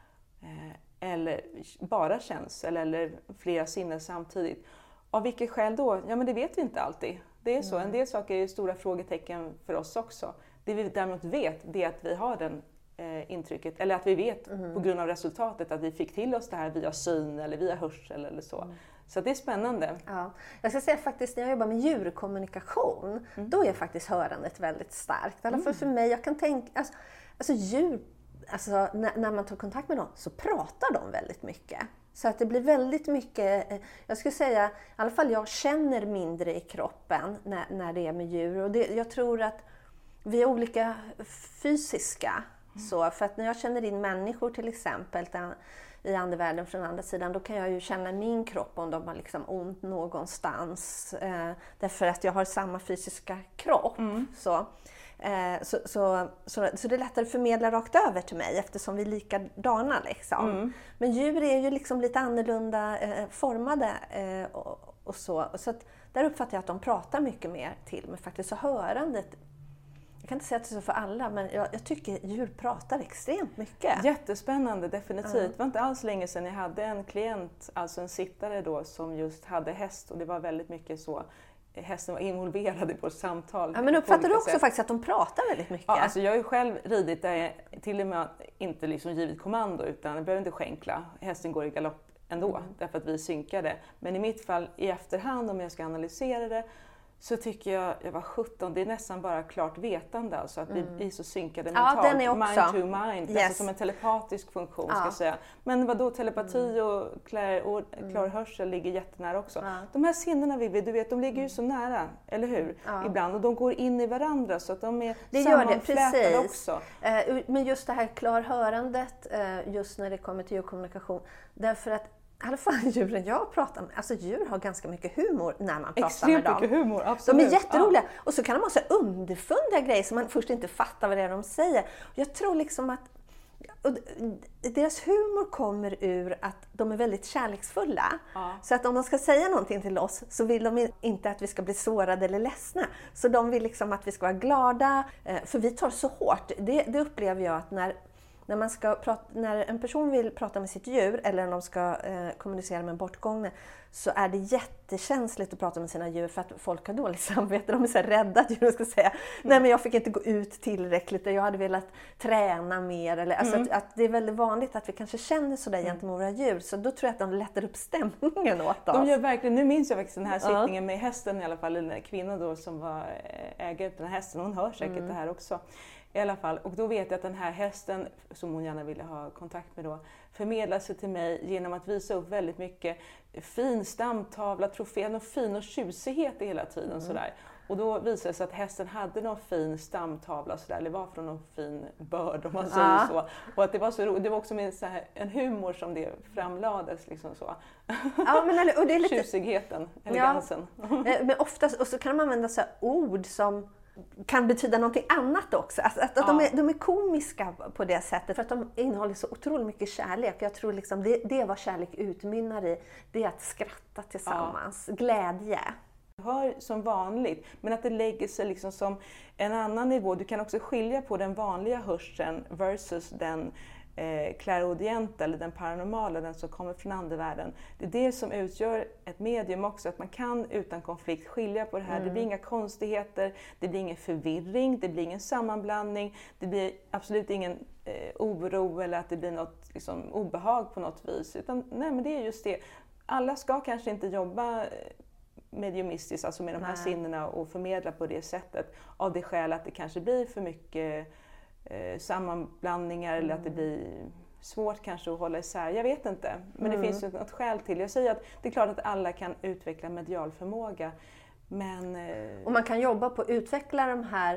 eller bara känsel eller flera sinnen samtidigt. Av vilket skäl då? Ja, men det vet vi inte alltid. Det är så. En del saker är stora frågetecken för oss också. Det vi däremot vet, det är att vi har den intrycket, eller att vi vet på grund av resultatet att vi fick till oss det här via syn eller via hörsel eller så. Så det är spännande. Ja. Jag ska säga faktiskt, när jag jobbar med djurkommunikation, då är faktiskt hörandet väldigt starkt. I alla fall för mig, jag kan tänka, alltså djur, alltså när man tar kontakt med dem så pratar de väldigt mycket. Så att det blir väldigt mycket, jag skulle säga, i alla fall jag känner mindre i kroppen när det är med djur. Och jag tror att vi är olika fysiska. Så, för att när jag känner in människor till exempel i andevärlden från andra sidan, då kan jag ju känna min kropp om de har liksom ont någonstans. Därför att jag har samma fysiska kropp. Så det är lättare att förmedla rakt över till mig eftersom vi är likadana. Liksom. Men djur är ju liksom lite annorlunda formade och så. Så att där uppfattar jag att de pratar mycket mer till mig faktiskt. Så hörandet, jag kan inte säga att det är så för alla, men jag tycker djur pratar extremt mycket. Jättespännande, definitivt. Det var inte alls länge sedan jag hade en klient, alltså en sittare då, som just hade häst och det var väldigt mycket så. Hästen var involverad i vårt samtal. Ja, men uppfattar du också faktiskt att de pratar väldigt mycket? Ja, alltså jag har ju själv ridit där jag till och med inte liksom givit kommando utan jag behöver inte skänkla. Hästen går i galopp ändå därför att vi är synkade. Men i mitt fall i efterhand, om jag ska analysera det, så tycker jag var 17, det är nästan bara klart vetande, alltså att vi är så synkade mentalt. Den är också. Mind to mind, alltså som en telepatisk funktion ska jag säga. Men vadå, telepati och klar hörsel ligger jättenära också. De här sinnena, Vivi, du vet, de ligger ju så nära, eller hur? Ibland, och de går in i varandra så att de är sammanflätade också. Men just det här klarhörandet, just när det kommer till djurkommunikation, därför att i alla fall djuren jag pratar med, alltså djur har ganska mycket humor när man pratar med dem. Extremt mycket humor, absolut. De är jätteroliga. Och så kan de ha så underfundiga grejer som man först inte fattar vad det är de säger. Jag tror liksom att deras humor kommer ur att de är väldigt kärleksfulla. Så att om de ska säga någonting till oss så vill de inte att vi ska bli sårade eller ledsna. Så de vill liksom att vi ska vara glada, för vi tar så hårt. Det upplever jag att när en person vill prata med sitt djur eller när de ska kommunicera med en bortgångne, så är det jättekänsligt att prata med sina djur för att folk har dåligt samvete. De är så rädda att djuren ska säga nej, men jag fick inte gå ut tillräckligt och jag hade velat träna mer. Eller, alltså att det är väldigt vanligt att vi kanske känner sådär gentemot våra djur. Så då tror jag att de lättar upp stämningen åt oss. De gör verkligen, nu minns jag faktiskt den här sittningen med hästen i alla fall. Den kvinnan då som var ägare till den här hästen, hon hör säkert det här också. I alla fall. Och då vet jag att den här hästen, som hon gärna ville ha kontakt med då, förmedlar sig till mig genom att visa upp väldigt mycket fin stamtavla, troféer, och fin och tjusighet hela tiden. Sådär. Och då visade det sig att hästen hade någon fin stamtavla, sådär, eller var från någon fin börd om man säger så. Och att det var så roligt, det var också med så här, en humor som det framlades. Liksom så. Ja, men, och det är lite... Tjusigheten, elegansen. Ja. Men oftast, och så kan man använda så här ord som kan betyda någonting annat också. Att de är komiska på det sättet för att de innehåller så otroligt mycket kärlek. Jag tror liksom det är vad kärlek utmynnar i. Det är att skratta tillsammans. Glädje. Hör som vanligt, men att det lägger sig liksom som en annan nivå. Du kan också skilja på den vanliga hörseln versus den clairaudienta eller den paranormala, den som kommer från andevärlden. Det är det som utgör ett medium också, att man kan utan konflikt skilja på det här. Det blir inga konstigheter, det blir ingen förvirring, det blir ingen sammanblandning, det blir absolut ingen oro eller att det blir något liksom, obehag på något vis. Utan nej, men det är just det. Alla ska kanske inte jobba mediumistiskt, alltså med de här sinnena och förmedla på det sättet, av det skäl att det kanske blir för mycket sammanblandningar eller att det blir svårt kanske att hålla isär. Jag vet inte, men det finns ju något skäl till. Jag säger att det är klart att alla kan utveckla medial förmåga, men... Och man kan jobba på att utveckla de här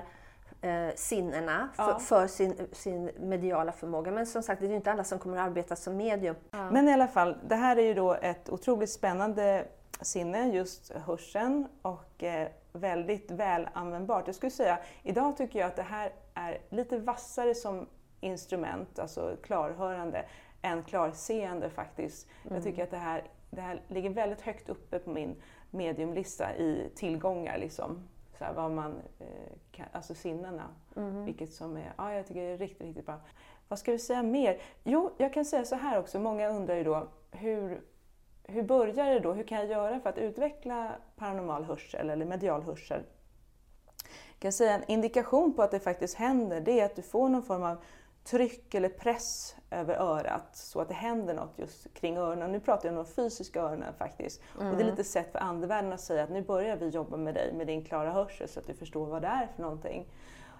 sinnena för sin mediala förmåga. Men som sagt, det är ju inte alla som kommer att arbeta som medium. Men i alla fall, det här är ju då ett otroligt spännande sinne, just hörseln, och väldigt väl användbart. Jag skulle säga, idag tycker jag att det här är lite vassare som instrument, alltså klarhörande, än klarseende faktiskt. Jag tycker att det här ligger väldigt högt uppe på min mediumlista i tillgångar liksom. så här, vad man alltså sinnena. Vilket som är, jag tycker det är riktigt, riktigt bra. Vad ska vi säga mer? Jo, jag kan säga så här också. Många undrar ju då, hur börjar det då? Hur kan jag göra för att utveckla paranormal hörsel eller medial hörsel? Jag kan säga en indikation på att det faktiskt händer, det är att du får någon form av tryck eller press över örat så att det händer något just kring öronen. Nu pratar jag om de fysiska öronen faktiskt. Och det är lite sätt för andevärlden att säga att nu börjar vi jobba med dig, med din klara hörsel så att du förstår vad det är för någonting.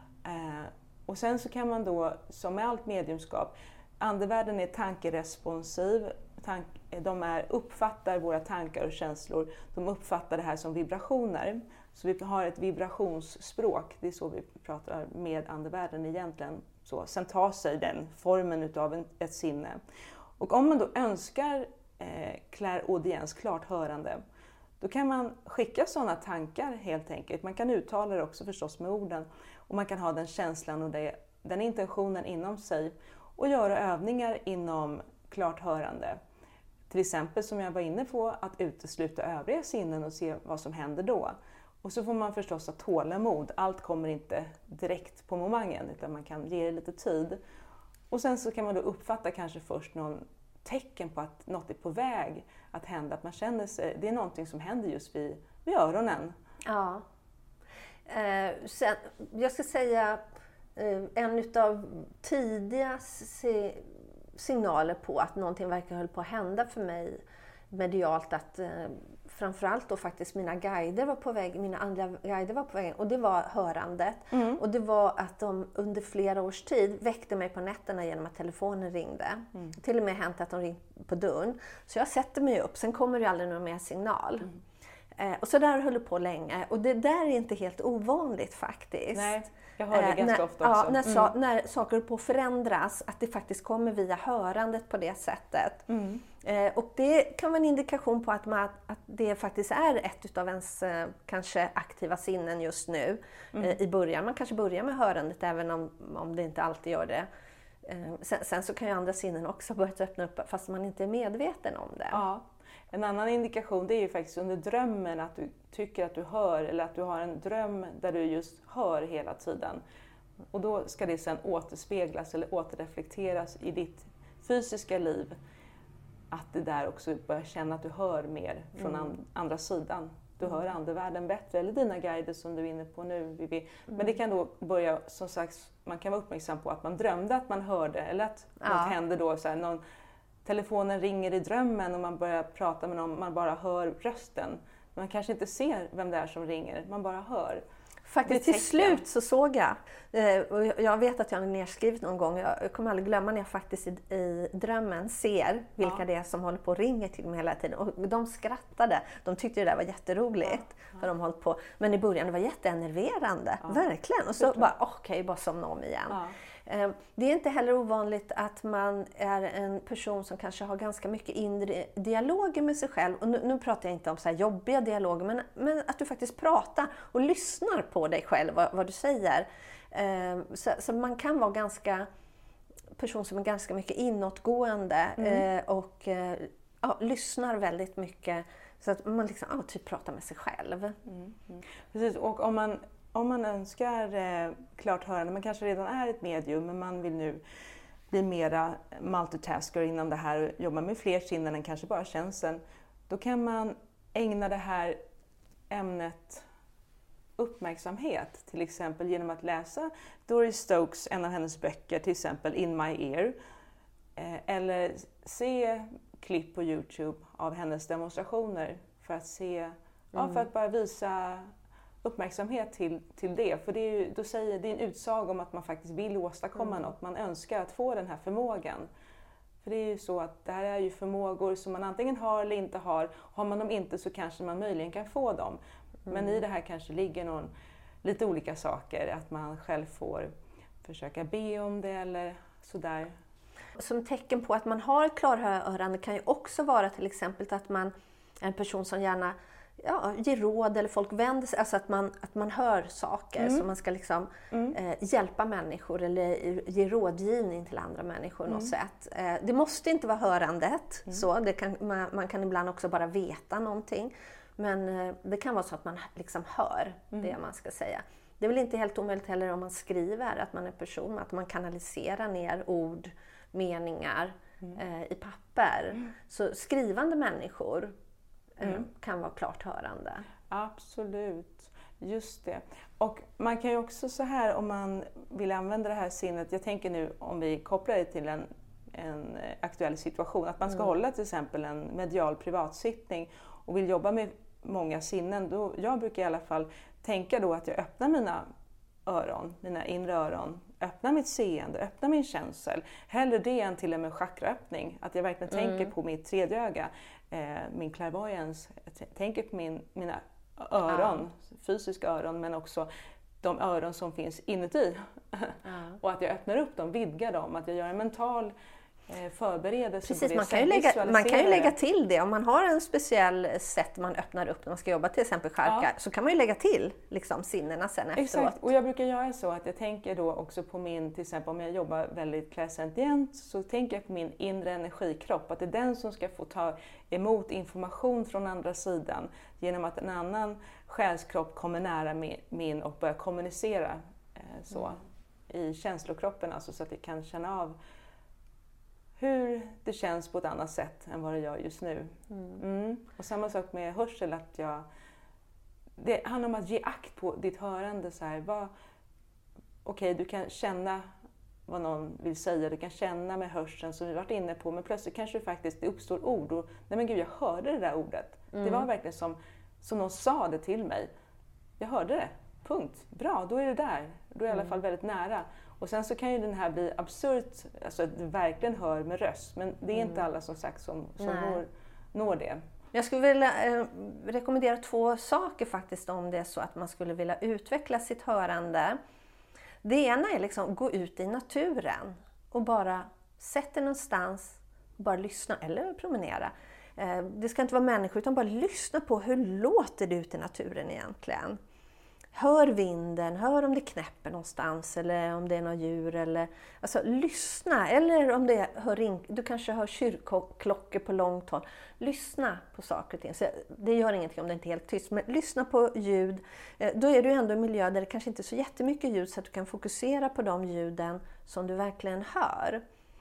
Och sen så kan man då, som med allt mediumskap, andevärlden är tankeresponsiv. De uppfattar våra tankar och känslor. De uppfattar det här som vibrationer. Så vi har ett vibrationsspråk. Det är så vi pratar med andevärlden egentligen. Så, sen tar sig den formen utav ett sinne. Och om man då önskar clairaudiens, klart hörande, då kan man skicka sådana tankar helt enkelt. Man kan uttala det också förstås med orden. Och man kan ha den känslan och den intentionen inom sig. Och göra övningar inom klart hörande. Till exempel som jag var inne på, att utesluta övriga sinnen och se vad som händer då. Och så får man förstås ha tålamod. Allt kommer inte direkt på momangen utan man kan ge det lite tid. Och sen så kan man då uppfatta kanske först någon tecken på att något är på väg att hända. Att man känner sig, det är någonting som händer just vid öronen. Ja. Sen, jag ska säga en utav tidiga signaler på att någonting verkar hålla på att hända för mig medialt, att framförallt då faktiskt mina andliga guider var på väg, och det var hörandet. Och det var att de under flera års tid väckte mig på nätterna genom att telefonen ringde. Till och med hänt att de ringde på dörren. Så jag sätter mig upp, sen kommer det aldrig någon mer signal. Och så där höll det på länge, och det där är inte helt ovanligt faktiskt. Nej. Jag hör det ganska ofta också. När saker på förändras, att det faktiskt kommer via hörandet på det sättet. Och det kan vara en indikation på att det faktiskt är ett av ens kanske aktiva sinnen just nu i början. Man kanske börjar med hörandet även om det inte alltid gör det. Sen så kan ju andra sinnen också börja öppna upp fast man inte är medveten om det. Ja. En annan indikation, det är ju faktiskt under drömmen, att du tycker att du hör, eller att du har en dröm där du just hör hela tiden. Och då ska det sedan återspeglas eller återreflekteras i ditt fysiska liv. Att det där också börjar känna att du hör mer från andra sidan. Du hör andevärlden bättre, eller dina guider som du är inne på nu, Vivi. Men det kan då börja, som sagt, man kan vara uppmärksam på att man drömde att man hörde, eller att något händer då, så här, telefonen ringer i drömmen och man börjar prata med någon, man bara hör rösten. Man kanske inte ser vem det är som ringer, man bara hör. Faktiskt till slut så såg jag, och jag vet att jag har nedskrivit någon gång, jag kommer aldrig glömma när jag faktiskt i drömmen ser vilka det är som håller på och ringer till mig hela tiden. Och de skrattade, de tyckte det där var jätteroligt, för de hållit på. Men i början det var jätteenerverande, verkligen. Och så bara somna om igen. Det är inte heller ovanligt att man är en person som kanske har ganska mycket inre dialoger med sig själv. Och nu pratar jag inte om så här jobbiga dialoger, men att du faktiskt pratar och lyssnar på dig själv, vad du säger. Så man kan vara person som är ganska mycket inåtgående och lyssnar väldigt mycket. Så att man liksom typ pratar med sig själv. Precis, och om man önskar klart hörande, man kanske redan är ett medium, men man vill nu bli mera multitasker inom det här och jobba med fler sinnen än kanske bara känslan, då kan man ägna det här ämnet uppmärksamhet, till exempel genom att läsa Doris Stokes, en av hennes böcker, till exempel In My Ear, eller se klipp på YouTube av hennes demonstrationer för att för att bara visa uppmärksamhet till det. För det är en utsaga om att man faktiskt vill åstadkomma något. Man önskar att få den här förmågan. För det är ju så att det här är ju förmågor som man antingen har eller inte har. Har man dem inte så kanske man möjligen kan få dem. Men i det här kanske ligger lite olika saker. Att man själv får försöka be om det eller sådär. Som tecken på att man har klarhörande kan ju också vara till exempel att man är en person som gärna ger råd eller folk vänder sig, alltså att man hör saker så man ska liksom hjälpa människor eller ge rådgivning till andra människor på något sätt. Det måste inte vara hörandet, så man kan ibland också bara veta någonting. Men det kan vara så att man liksom hör det man ska säga. Det är väl inte helt omöjligt heller om man skriver, att man är person, att man kanaliserar ner ord, meningar i papper. Så skrivande människor kan vara klart hörande. Absolut, just det. Och man kan ju också så här, om man vill använda det här sinnet, jag tänker nu om vi kopplar det till en aktuell situation, att man ska hålla till exempel en medial privatsittning och vill jobba med många sinnen, då, jag brukar i alla fall tänka då att jag öppnar mina öron, mina inre öron, öppnar mitt seende, öppnar min känsel. Hellre det än till och med chakraöppning, att jag verkligen tänker på mitt tredje öga, min clairvoyance, jag tänker på mina öron, fysiska öron, men också de öron som finns inuti. Och att jag öppnar upp dem, vidgar dem, att jag gör en mental förberedelse. Precis, på det. Man kan ju lägga till det. Om man har en speciell sätt man öppnar upp när man ska jobba, till exempel charka, så kan man ju lägga till liksom sinnena sen efteråt. Exakt, och jag brukar göra så att jag tänker då också på min, till exempel om jag jobbar väldigt clairsentient, så tänker jag på min inre energikropp, att det är den som ska få ta emot information från andra sidan genom att en annan själskropp kommer nära min och börjar kommunicera i känslokroppen, alltså så att jag kan känna av hur det känns på ett annat sätt än vad det gör just nu. Och samma sak med hörsel, att det handlar om att ge akt på ditt hörande. Okej, du kan känna vad någon vill säga, du kan känna med hörseln som vi varit inne på, men plötsligt kanske det uppstår ord och nej men gud, jag hörde det där ordet. Det var verkligen som någon sa det till mig. Jag hörde det, punkt. Bra, då är det där. Då är jag i alla fall väldigt nära. Och sen så kan ju den här bli absurt, alltså att du verkligen hör med röst. Men det är inte alla som sagt som når det. Jag skulle vilja rekommendera 2 saker faktiskt om det är så att man skulle vilja utveckla sitt hörande. Det ena är liksom gå ut i naturen och bara sätta dig någonstans och bara lyssna eller promenera. Det ska inte vara människor utan bara lyssna på hur låter det ute i naturen egentligen. Hör vinden, hör om det knäpper någonstans eller om det är några djur. Alltså lyssna, eller om det du kanske hör kyrkklockor på långt håll. Lyssna på saker och ting. Så det gör ingenting om det inte är helt tyst, men lyssna på ljud. Då är du ändå i en miljö där det kanske inte är så jättemycket ljud, så att du kan fokusera på de ljuden som du verkligen hör.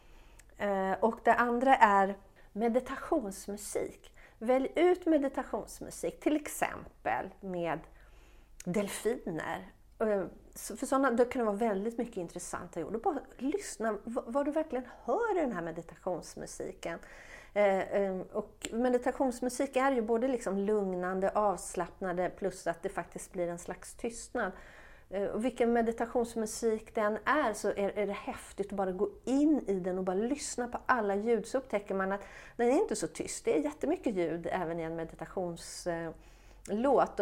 Och det andra är meditationsmusik. Välj ut meditationsmusik, till exempel med delfiner. För sådana, då kan det vara väldigt mycket intressanta ljud. Och bara lyssna vad du verkligen hör i den här meditationsmusiken. Och meditationsmusik är ju både liksom lugnande, avslappnande, plus att det faktiskt blir en slags tystnad. Och vilken meditationsmusik den är, så är det häftigt att bara gå in i den och bara lyssna på alla ljud. Så upptäcker man att den är inte så tyst. Det är jättemycket ljud även i en meditationslåt.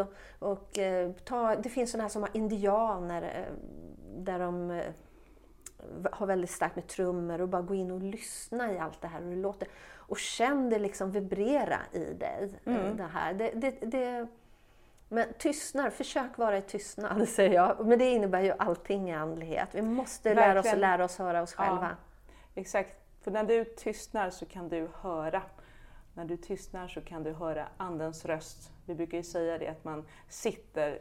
Det finns sådana här som har indianer där de har väldigt starkt med trummor, och bara gå in och lyssna i allt det här och det låter. Och känn det liksom vibrera i dig. Det här. Men tystnad, försök vara i tystnad, säger jag. Men det innebär ju allting i andlighet. Vi måste lära oss höra oss själva. Ja, exakt. För när du tystnar så kan du höra. När du tystnar så kan du höra andens röst. Vi brukar ju säga det att man sitter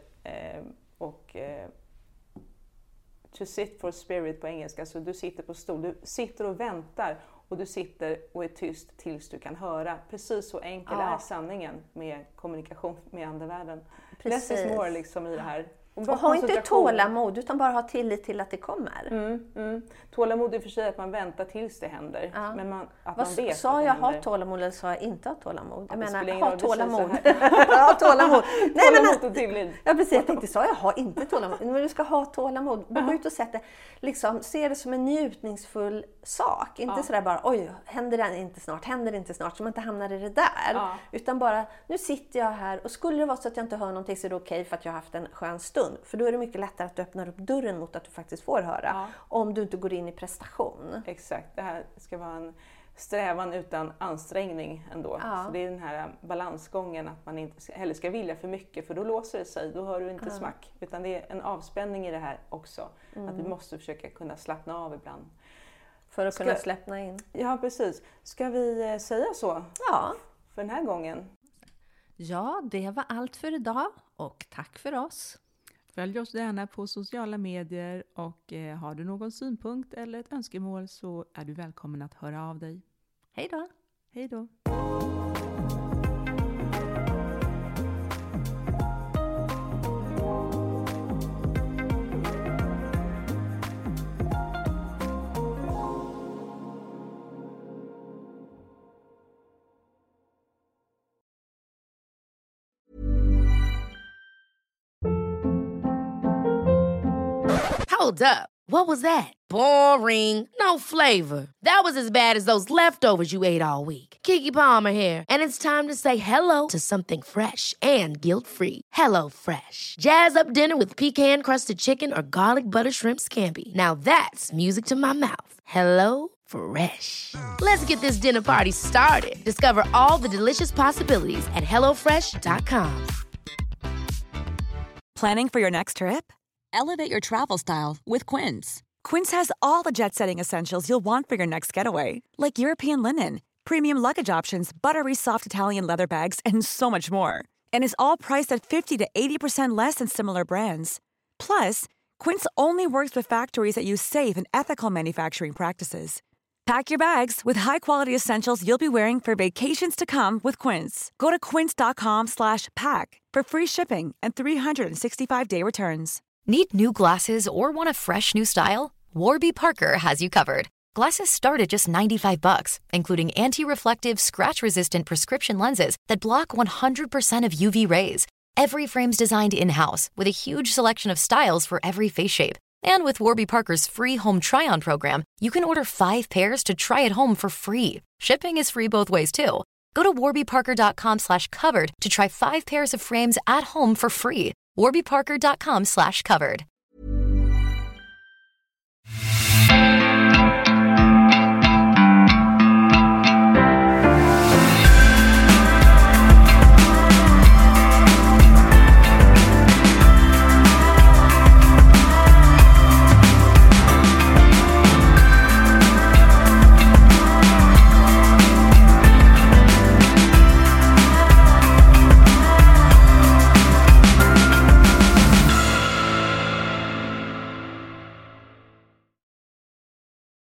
to sit for spirit på engelska. Så du sitter på stol, du sitter och väntar. Och du sitter och är tyst tills du kan höra. Precis så enkel är sanningen med kommunikation med andevärlden. Less is more liksom i det här. Och ha inte tålamod, utan bara ha tillit till att det kommer. Tålamod är för sig att man väntar tills det händer. Ja. Men att man vet sa att jag händer. Ha tålamod eller sa jag inte ha tålamod? Jag menar, ha tålamod. Ha tålamod. Tålamod och tillit. Ja, precis. Jag tänkte, sa jag ha inte tålamod? Men du ska ha tålamod. Gå ut och sätt det. Liksom, se det som en njutningsfull sak. Inte sådär bara, oj, händer det inte snart. Så man inte hamnar i det där. Utan bara, nu sitter jag här. Och skulle det vara så att jag inte hör någonting, så är det okej för att jag har haft en skön stund. För då är det mycket lättare att du öppnar upp dörren mot att du faktiskt får höra. Om du inte går in i prestation. Exakt, det här ska vara en strävan utan ansträngning ändå. Så det är den här balansgången, att man inte heller ska vilja för mycket, för då låser det sig, då hör du inte smack. Utan det är en avspänning i det här också. Att vi måste försöka kunna slappna av ibland. För att kunna släppna in. Ja, precis. Ska vi säga så? Ja. För den här gången? Ja, det var allt för idag och tack för oss. Följ oss gärna på sociala medier och har du någon synpunkt eller ett önskemål så är du välkommen att höra av dig. Hej då! Hej då! Hold up. What was that? Boring. No flavor. That was as bad as those leftovers you ate all week. Keke Palmer here, and it's time to say hello to something fresh and guilt-free. Hello Fresh. Jazz up dinner with pecan-crusted chicken or garlic butter shrimp scampi. Now that's music to my mouth. Hello Fresh. Let's get this dinner party started. Discover all the delicious possibilities at hellofresh.com. Planning for your next trip? Elevate your travel style with Quince. Quince has all the jet-setting essentials you'll want for your next getaway, like European linen, premium luggage options, buttery soft Italian leather bags, and so much more. And is all priced at 50 to 80% less than similar brands. Plus, Quince only works with factories that use safe and ethical manufacturing practices. Pack your bags with high-quality essentials you'll be wearing for vacations to come with Quince. Go to quince.com/pack for free shipping and 365-day returns. Need new glasses or want a fresh new style? Warby Parker has you covered. Glasses start at just $95, including anti-reflective, scratch-resistant prescription lenses that block 100% of UV rays. Every frame's designed in-house with a huge selection of styles for every face shape. And with Warby Parker's free home try-on program, you can order 5 pairs to try at home for free. Shipping is free both ways, too. Go to warbyparker.com/covered to try 5 pairs of frames at home for free. warbyparker.com/covered.